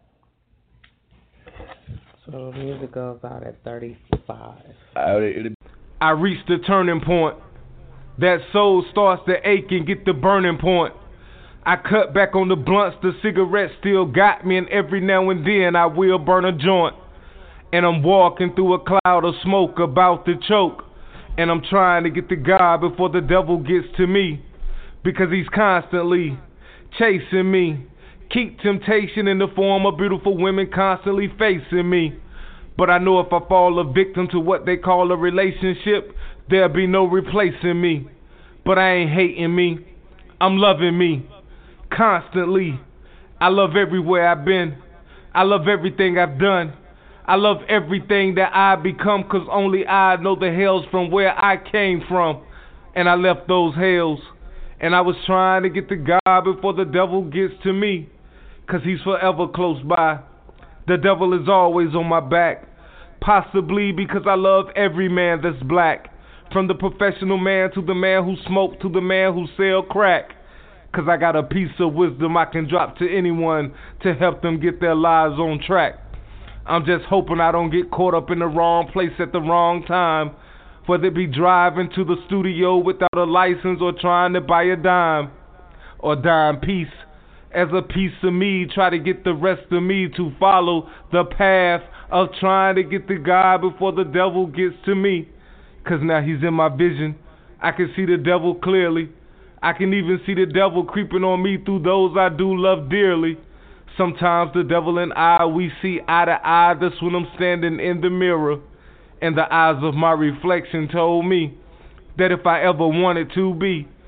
So the music goes out at thirty-five. I reached the turning point. That soul starts to ache and get the burning point. I cut back on the blunts, the cigarettes still got me, and every now and then I will burn a joint. And I'm walking through a cloud of smoke about to choke. And I'm trying to get to God before the devil gets to me, because he's constantly chasing me. Keep temptation in the form of beautiful women constantly facing me. But I know if I fall a victim to what they call a relationship, there'll be no replacing me. But I ain't hating me, I'm loving me constantly. I love everywhere I've been. I love everything I've done. I love everything that I become, cause only I know the hells from where I came from. And I left those hells, and I was trying to get to God before the devil gets to me, cause he's forever close by. The devil is always on my back, possibly because I love every man that's black, from the professional man to the man who smoke to the man who sell crack. Cause I got a piece of wisdom I can drop to anyone to help them get their lives on track. I'm just hoping I don't get caught up in the wrong place at the wrong time, whether it be driving to the studio without a license or trying to buy a dime or dime piece. As a piece of me, try to get the rest of me to follow the path of trying to get to God before the devil gets to me. Cause now he's in my vision. I can see the devil clearly. I can even see the devil creeping on me through those I do love dearly. Sometimes the devil and I, we see eye to eye. That's when I'm standing in the mirror, and the eyes of my reflection told me that if I ever wanted to be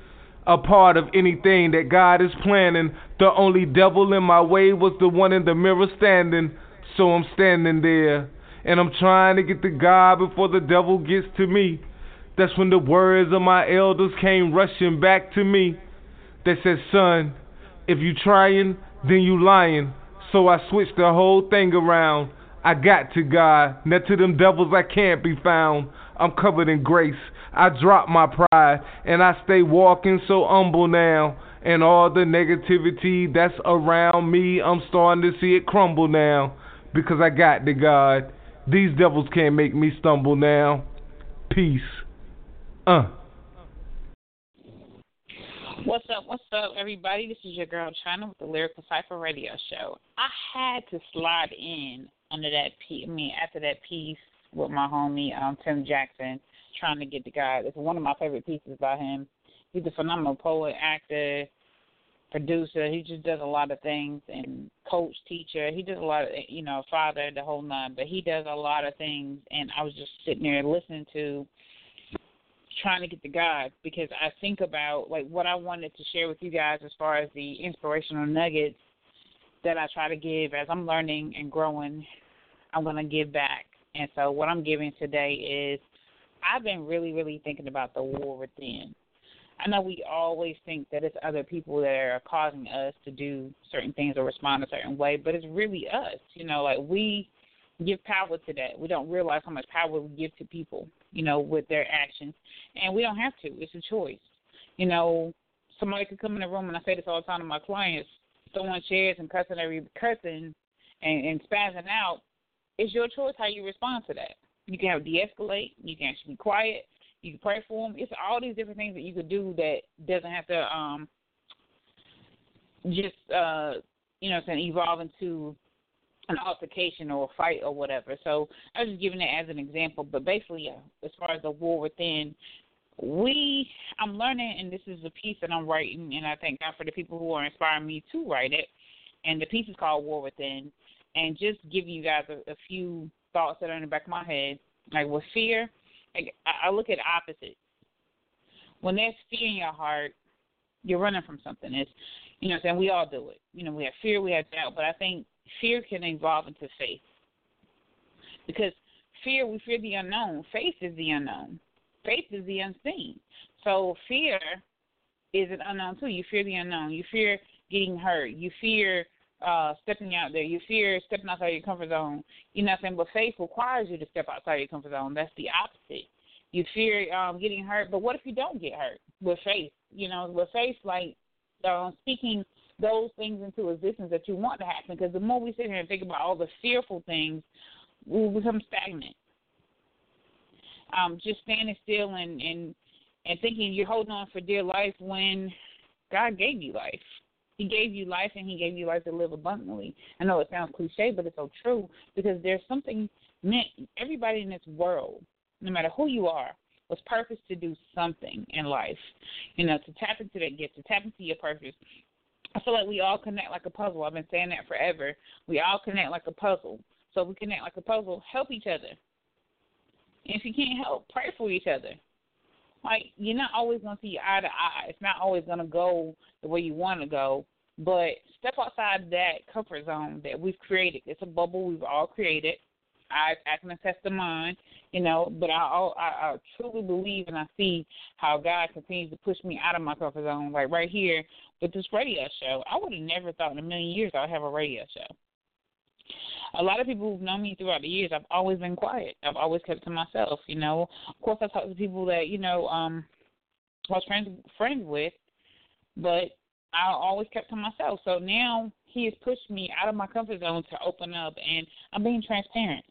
a part of anything that God is planning. The only devil in my way was the one in the mirror standing. So I'm standing there, and I'm trying to get to God before the devil gets to me. That's when the words of my elders came rushing back to me. They said, son, if you trying, then you lying. So I switched the whole thing around. I got to God. Now to them devils I can't be found. I'm covered in grace. I drop my pride, and I stay walking so humble now. And all the negativity that's around me, I'm starting to see it crumble now. Because I got to God. These devils can't make me stumble now. Peace. Uh. What's up, what's up, everybody? This is your girl, China, with the Lyrical Cypher Radio Show. I had to slide in under that piece, I mean, after that piece with my homie, um, Tim Jackson, Trying to Get to God. It's one of my favorite pieces by him. He's a phenomenal poet, actor, producer. He just does a lot of things, and coach, teacher. He does a lot of, you know, father, the whole nine, but he does a lot of things, and I was just sitting there listening to Trying to Get to God, because I think about like what I wanted to share with you guys as far as the inspirational nuggets that I try to give as I'm learning and growing. I'm going to give back. And so what I'm giving today is I've been really, really thinking about the war within. I know we always think that it's other people that are causing us to do certain things or respond a certain way, but it's really us. You know, like we give power to that. We don't realize how much power we give to people, you know, with their actions. And we don't have to. It's a choice. You know, somebody could come in the room, and I say this all the time to my clients, throwing chairs and cussing every cussing and, and spazzing out. It's your choice how you respond to that. You can have de-escalate. You can actually be quiet. You can pray for them. It's all these different things that you could do that doesn't have to um, just, uh, you know, evolve into an altercation or a fight or whatever. So I was just giving it as an example. But basically, yeah, as far as the war within, we, I'm learning, and this is a piece that I'm writing, and I thank God for the people who are inspiring me to write it. And the piece is called War Within. And just giving you guys a, a few thoughts that are in the back of my head. Like with fear, like I, I look at opposites. When there's fear in your heart, you're running from something. It's, you know what I'm saying? We all do it. You know, we have fear, we have doubt, but I think fear can evolve into faith. Because fear, we fear the unknown. Faith is the unknown. Faith is the unseen. So fear is an unknown too. You fear the unknown. You fear getting hurt. You fear uh, stepping out there. You fear stepping outside your comfort zone. You know what I'm saying? But faith requires you to step outside your comfort zone. That's the opposite. You fear um, getting hurt, but what if you don't get hurt with faith? You know, with faith, like uh, speaking those things into existence that you want to happen, because the more we sit here and think about all the fearful things, we will become stagnant. Um, just standing still and, and, and thinking you're holding on for dear life when God gave you life. He gave you life, and he gave you life to live abundantly. I know it sounds cliche, but it's so true, because there's something meant, everybody in this world, no matter who you are, was purposed to do something in life, you know, to tap into that gift, to tap into your purpose. I feel like we all connect like a puzzle. I've been saying that forever. We all connect like a puzzle. So if we connect like a puzzle, help each other. And if you can't help, pray for each other. Like, you're not always going to see eye to eye. It's not always going to go the way you want to go. But step outside that comfort zone that we've created. It's a bubble we've all created. I, I can attest to mine, you know, but I, I, I truly believe and I see how God continues to push me out of my comfort zone. Like right here with this radio show, I would have never thought in a million years I would have a radio show. A lot of people who've known me throughout the years, I've always been quiet. I've always kept to myself, you know. Of course, I talk to people that, you know, um, I was friends, friends with, but I always kept to myself. So now he has pushed me out of my comfort zone to open up, and I'm being transparent.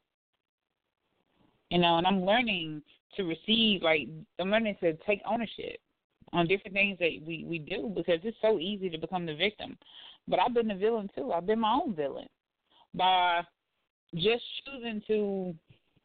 You know, and I'm learning to receive, like, I'm learning to take ownership on different things that we, we do, because it's so easy to become the victim. But I've been the villain, too. I've been my own villain by just choosing to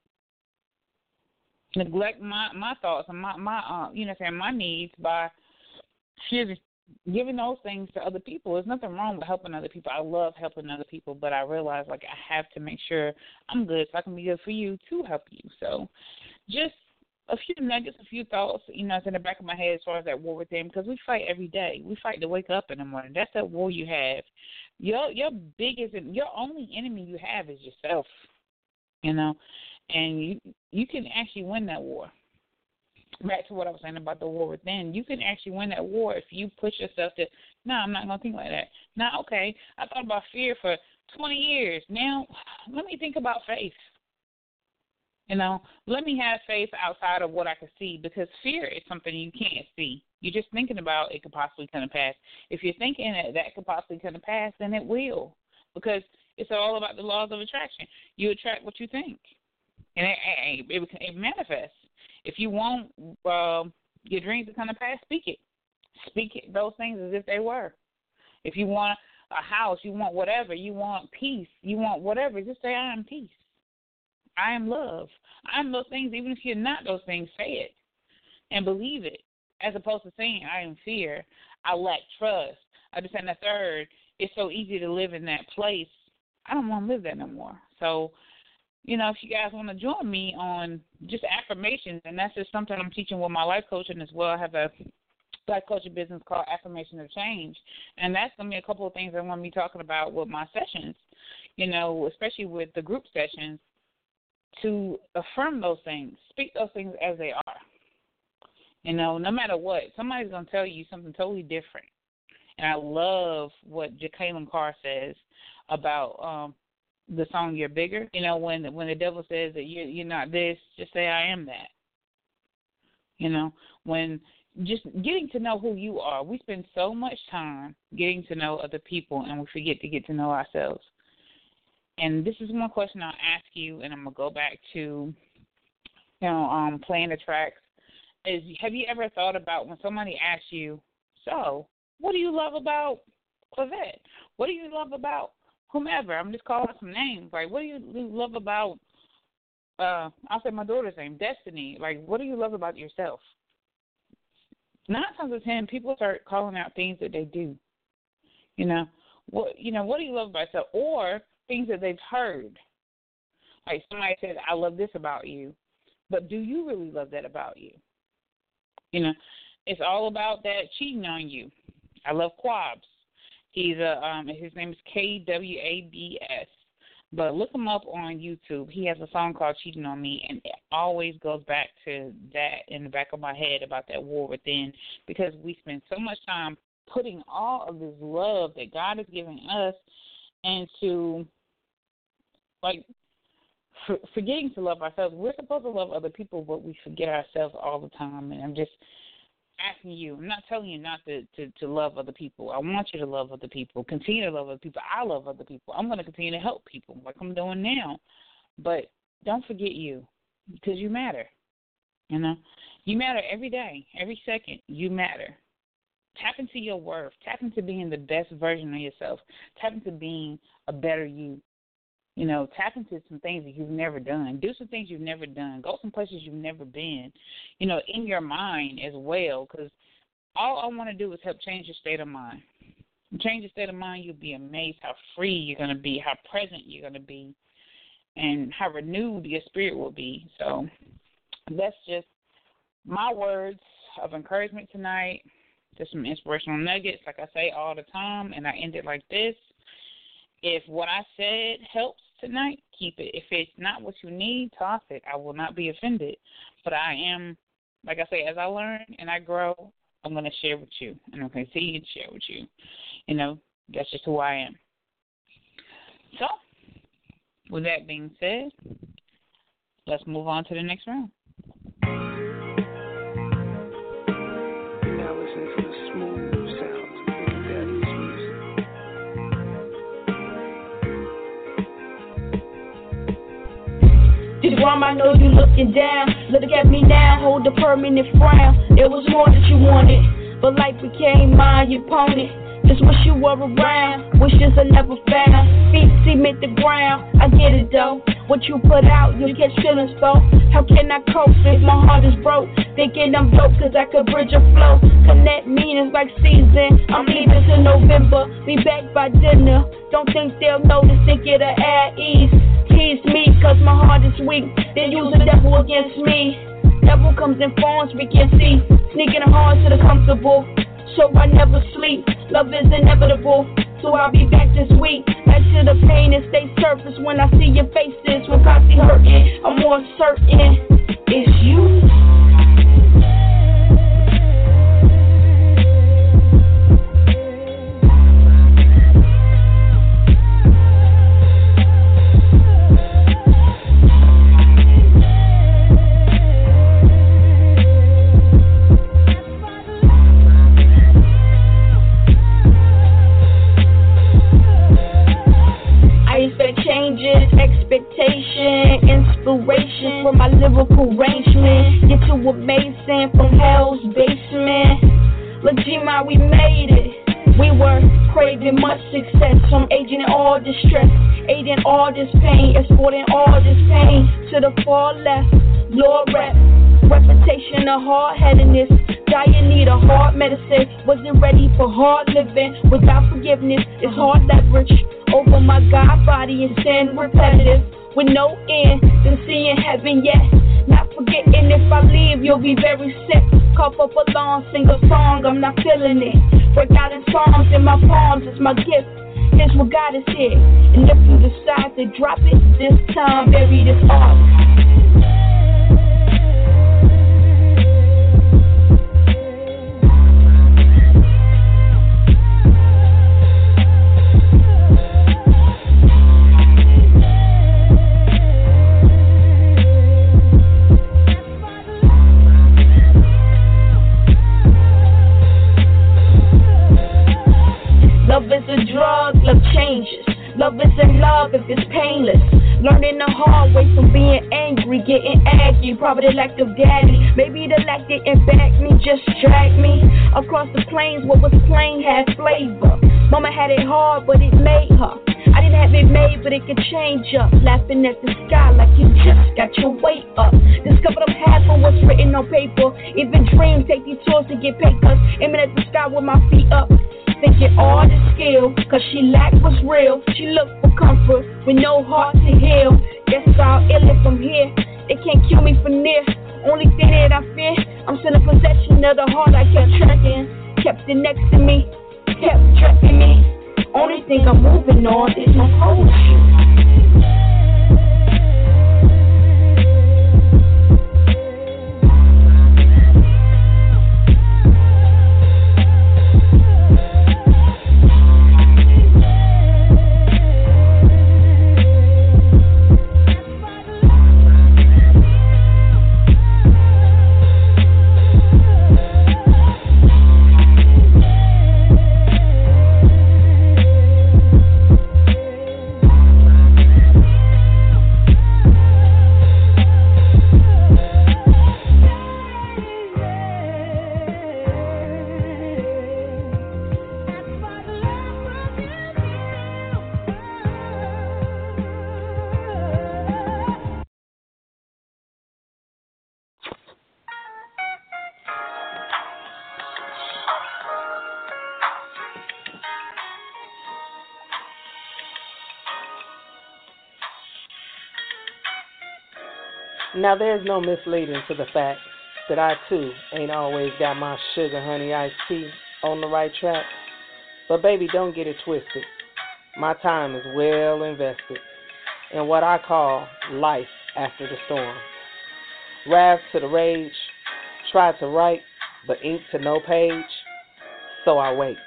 neglect my, my thoughts and my, my uh, you know, saying my needs by excuse me, giving those things to other people. There's nothing wrong with helping other people. I love helping other people, but I realize, like, I have to make sure I'm good so I can be good for you to help you. So just a few nuggets, a few thoughts, you know, it's in the back of my head as far as that war within, because we fight every day. We fight to wake up in the morning. That's that war you have. Your your biggest, your only enemy you have is yourself, you know, and you you can actually win that war. Back to what I was saying about the war within, you can actually win that war if you push yourself to, no, I'm not going to think like that. No, okay, I thought about fear for twenty years. Now, let me think about faith. You know, let me have faith outside of what I can see, because fear is something you can't see. You're just thinking about it could possibly come to pass. If you're thinking that that could possibly come to pass, then it will, because it's all about the laws of attraction. You attract what you think, and it, it, it, it manifests. If you want uh, your dreams to come to pass, speak it. Speak it, those things as if they were. If you want a house, you want whatever, you want peace, you want whatever, just say, I am peace. I am love. I am those things. Even if you're not those things, say it and believe it, as opposed to saying, I am fear, I lack trust, I just and the third. It's so easy to live in that place. I don't want to live there no more. So, you know, if you guys want to join me on just affirmations, and that's just something I'm teaching with my life coaching as well. I have a life coaching business called Affirmation of Change, and that's going to be a couple of things I want to be talking about with my sessions, you know, especially with the group sessions, to affirm those things, speak those things as they are. You know, no matter what, somebody's going to tell you something totally different. And I love what Jacqueline Carr says about um, the song "You're Bigger." You know, when when the devil says that you're, you're not this, just say, I am that. You know, when just getting to know who you are. We spend so much time getting to know other people, and we forget to get to know ourselves. And this is one question I'll ask you, and I'm going to go back to, you know, um, playing the tracks, is have you ever thought about when somebody asks you, so, what do you love about Clavette? What do you love about whomever? I'm just calling some names. Like, what do you love about, uh, I'll say my daughter's name, Destiny. Like, what do you love about yourself? Nine times out of ten, people start calling out things that they do. You know, what, you know, what do you love about yourself? Or things that they've heard. Like somebody said, I love this about you, but do you really love that about you? You know, it's all about that cheating on you. I love Quabs. He's a, um, his name is K W A B S, but look him up on YouTube. He has a song called Cheating on Me, and it always goes back to that in the back of my head about that war within, because we spend so much time putting all of this love that God has given us into, like, for, forgetting to love ourselves. We're supposed to love other people, but we forget ourselves all the time. And I'm just asking you, I'm not telling you not to, to, to love other people. I want you to love other people. Continue to love other people. I love other people. I'm going to continue to help people like I'm doing now. But don't forget you, because you matter. You know, you matter every day, every second. You matter. Tap into your worth. Tap into being the best version of yourself. Tap into being a better you. You know, tap into some things that you've never done. Do some things you've never done. Go some places you've never been, you know, in your mind as well, because all I want to do is help change your state of mind. Change your state of mind, you'll be amazed how free you're going to be, how present you're going to be, and how renewed your spirit will be. So that's just my words of encouragement tonight. Just some inspirational nuggets, like I say all the time, and I end it like this. If what I said helps tonight, keep it. If it's not what you need, toss it. I will not be offended. But I am, like I say, as I learn and I grow, I'm going to share with you. And I'm going to continue to share with you. You know, that's just who I am. So, with that being said, let's move on to the next round. Now listen to the smooth sounds of Big Daddy's music. This rhyme, I know you looking down. Look at me now, hold a permanent frown. There was more that you wanted, but life became mine, your opponent. Just wish you were around, wishes I never found. Feet cement the ground, I get it though. What you put out, you catch feelings for. How can I cope if my heart is broke? Thinking I'm dope cause I could bridge a flow. Connect meanings like season, I'm leaving till November. Be back by dinner, don't think they'll notice, think it'll add ease. Tease me cause my heart is weak, then use the devil against me. Devil comes in forms we can't see, sneaking hard to the comfortable. So I never sleep, love is inevitable. So I'll be back this week, back to the pain and stay surface. When I see your faces, when I see hurting, I'm more certain it's you. Expectation, inspiration from my lyrical arrangement. Get too amazing from hell's basement. Look, G-Ma, we made it. We were craving much success, from aging in all distress, aiding all this pain, exporting all this pain to the far left. Lord rep, reputation of hard-headedness. Dying need a hard medicine. Wasn't ready for hard living. Without forgiveness, it's hard leverage over my God body and sin repetitive. With no end, then seeing heaven yet. Not forgetting if I leave, you'll be very sick. Cough up a long, sing a song, I'm not feeling it. Break out in songs in my palms, it's my gift. Here's what God is here. And if you decide to drop it, this time bury this art. Love is a drug, love changes. Love isn't love if it's painless. Learning the hard way from being angry, getting aggy. Probably the lack of daddy. Maybe the lack didn't back me, just drag me across the plains. What was plain had flavor. Mama had it hard, but it made her. I didn't have it made, but it could change up. Laughing at the sky like you just got your weight up. Discovered I'm half of what's written on paper. Even dreams take these tours to get papers. Aiming at the sky with my feet up. Thinking all the skill, cause she lacked was real. She looked for comfort with no heart to heal. Guess I'll ill if I'm here. They can't kill me from near. Only thing that I fear, I'm still in possession of the heart I kept tracking. Kept it next to me, kept tracking me. Only thing I'm moving on is my poetry. Now, there's no misleading to the fact that I, too, ain't always got my sugar honey iced tea on the right track. But, baby, don't get it twisted. My time is well invested in what I call life after the storm. Wrath to the rage, try to write, but ink to no page, so I wait.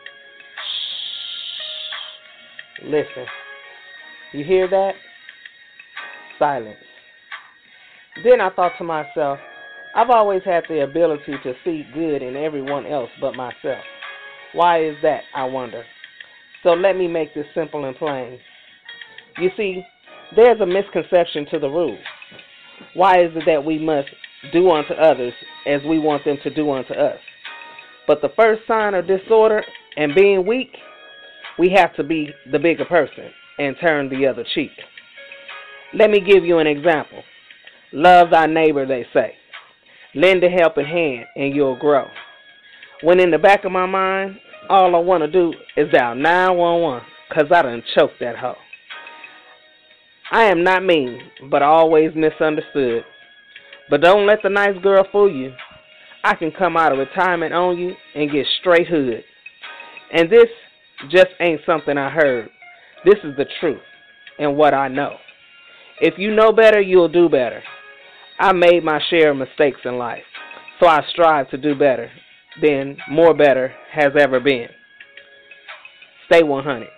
Shh. Listen. You hear that? Silence. Then I thought to myself, I've always had the ability to see good in everyone else but myself. Why is that, I wonder? So let me make this simple and plain. You see, there's a misconception to the rule. Why is it that we must do unto others as we want them to do unto us? But the first sign of disorder and being weak, we have to be the bigger person and turn the other cheek. Let me give you an example. Love thy neighbor, they say. Lend a helping hand and you'll grow. When in the back of my mind, all I want to do is dial nine one one because I done choked that hoe. I am not mean, but always misunderstood. But don't let the nice girl fool you. I can come out of retirement on you and get straight hood. And this just ain't something I heard. This is the truth and what I know. If you know better, you'll do better. I made my share of mistakes in life, so I strive to do better than more better has ever been. Stay one hundred.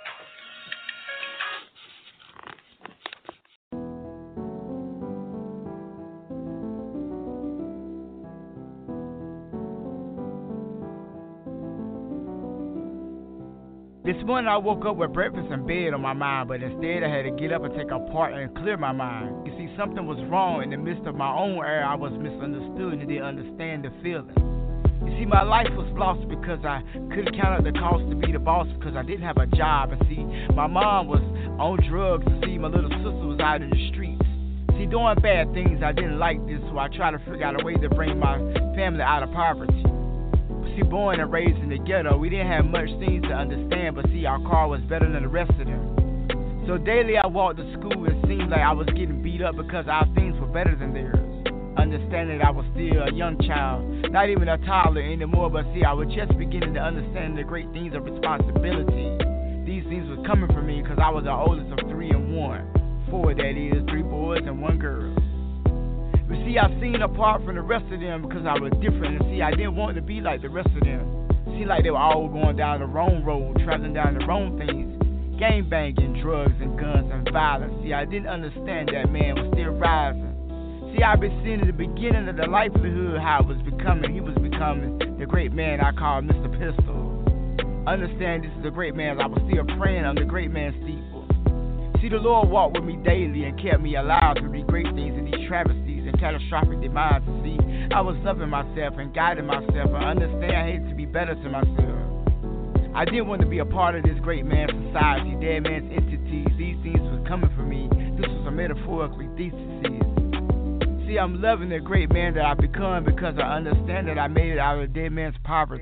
This morning I woke up with breakfast and bed on my mind, but instead I had to get up and take a part and clear my mind. You see, something was wrong in the midst of my own error. I was misunderstood and didn't understand the feeling. You see, my life was lost because I couldn't count up the cost to be the boss because I didn't have a job. And see, my mom was on drugs. And see, my little sister was out in the streets. See, doing bad things, I didn't like this, so I tried to figure out a way to bring my family out of poverty. See, born and raised in the ghetto, we didn't have much things to understand, but see, our car was better than the rest of them. So daily I walked to school, it seemed like I was getting beat up because our things were better than theirs. Understanding that I was still a young child, not even a toddler anymore, but see, I was just beginning to understand the great things of responsibility. These things were coming from me because I was the oldest of three and one. Four, that is, three boys and one girl. But see, I seen apart from the rest of them because I was different. And see, I didn't want to be like the rest of them. Seemed like they were all going down the wrong road, traveling down the wrong things. Gang banging, drugs and guns and violence. See, I didn't understand that man was still rising. See, I've been seeing at the beginning of the livelihood how it was becoming. He was becoming the great man I call Mister Pistol. Understand this is the great man. I was still praying on the great man's steeple. See, the Lord walked with me daily and kept me alive through these great things and these travesties and catastrophic demise. See, I was loving myself and guiding myself. I understand I hated to be better to myself. I didn't want to be a part of this great man's society, dead man's entities. These things were coming for me. This was a metaphorically thesis. See, I'm loving the great man that I've become because I understand that I made it out of dead man's poverty.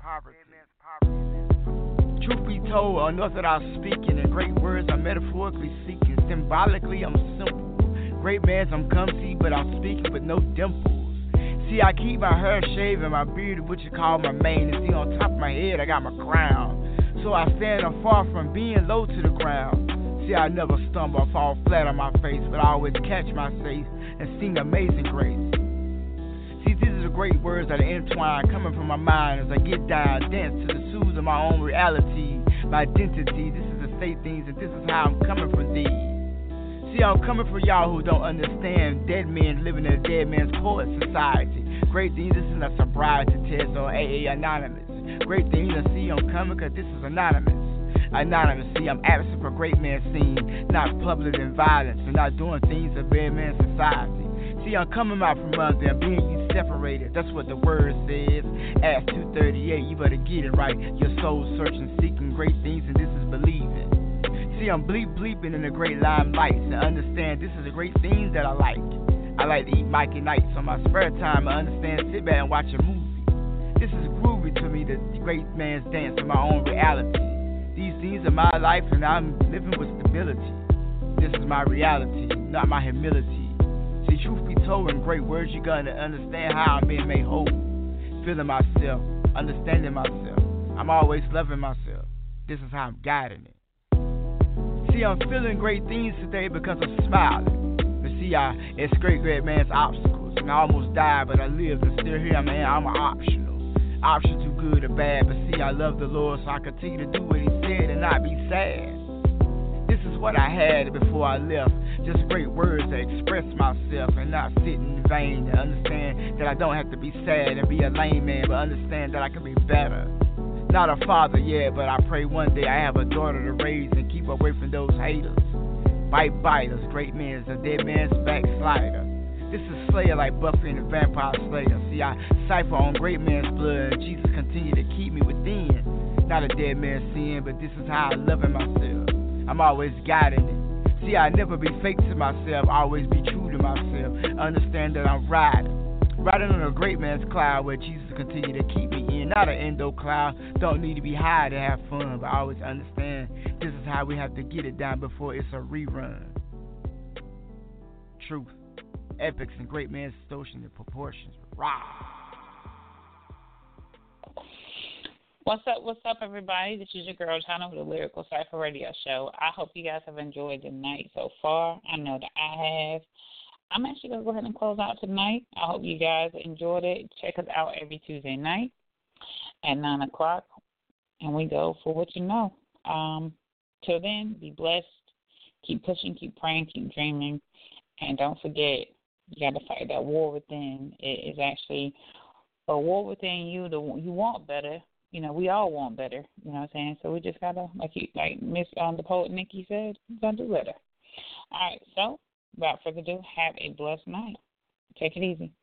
Truth be told, unorthodox speaking, and great words I'm metaphorically seeking. Symbolically, I'm simple. Great man's I'm come see, but I'm speaking with no dimples. See, I keep my hair shaved and my beard, what you call my mane. And see, on top of my head, I got my crown. So I stand afar from being low to the ground. See, I never stumble or fall flat on my face, but I always catch my face and sing amazing grace. See, these are the great words that are entwined, coming from my mind as I get down, dance to the soothes of my own reality, my identity. This is the state things, and this is how I'm coming from thee. See, I'm coming for y'all who don't understand dead men living in a dead man's poet society. Great things, this is a sobriety test or A A Anonymous. Great things, I see I'm coming because this is anonymous. Anonymous, see, I'm absent for great man scene, not public in violence, and not doing things of bad man society. See, I'm coming out from under them, being ye separated. That's what the word says. Acts two thirty-eight, you better get it right. Your soul searching, seeking great things, and this is believing. See, I'm bleep bleeping in the great limelights and understand this is the great things that I like. I like to eat Mikey Nights on my spare time. I understand, sit back and watch a movie. This is groovy to me, the great man's dance in my own reality. These things are my life, and I'm living with stability. This is my reality, not my humility. See, truth be told, in great words, you gotta understand how I'm being made whole. Feeling myself, understanding myself. I'm always loving myself. This is how I'm guiding it. See, I'm feeling great things today because I'm smiling. But see, I it's great, great man's obstacles. And I almost died, but I lived and still here, man. I'm an optional. Option too good or bad, but see, I love the Lord, so I continue to do what He said and not be sad. This is what I had before I left. Just great words to express myself and not sit in vain. To understand that I don't have to be sad and be a lame man, but understand that I can be better. Not a father yet, but I pray one day I have a daughter to raise and keep away from those haters. Bite biters, great men's a dead man's backslider. This is Slayer like Buffy and the Vampire Slayer. See, I cipher on great man's blood. Jesus continue to keep me within. Not a dead man's sin, but this is how I love myself. I'm always guiding it. See, I never be fake to myself, always be true to myself. Understand that I'm riding. Riding on a great man's cloud where Jesus continue to keep me in. Not an endo cloud. Don't need to be high to have fun, but I always understand this is how we have to get it down before it's a rerun. Truth. epics and great man's distortion and proportions. Rah! What's up, what's up, everybody? This is your girl, China, with the Lyrical Cypher Radio Show. I hope you guys have enjoyed the night so far. I know that I have. I'm actually going to go ahead and close out tonight. I hope you guys enjoyed it. Check us out every Tuesday night at nine o'clock, and we go for what you know. Um, till then, be blessed. Keep pushing, keep praying, keep dreaming, and don't forget, you got to fight that war within. It is actually a war within you. The, you want better. You know, we all want better, you know what I'm saying? So we just got to, like you, like Miss um, the poet Nikki said, we got to do better. All right, so without further ado, have a blessed night. Take it easy.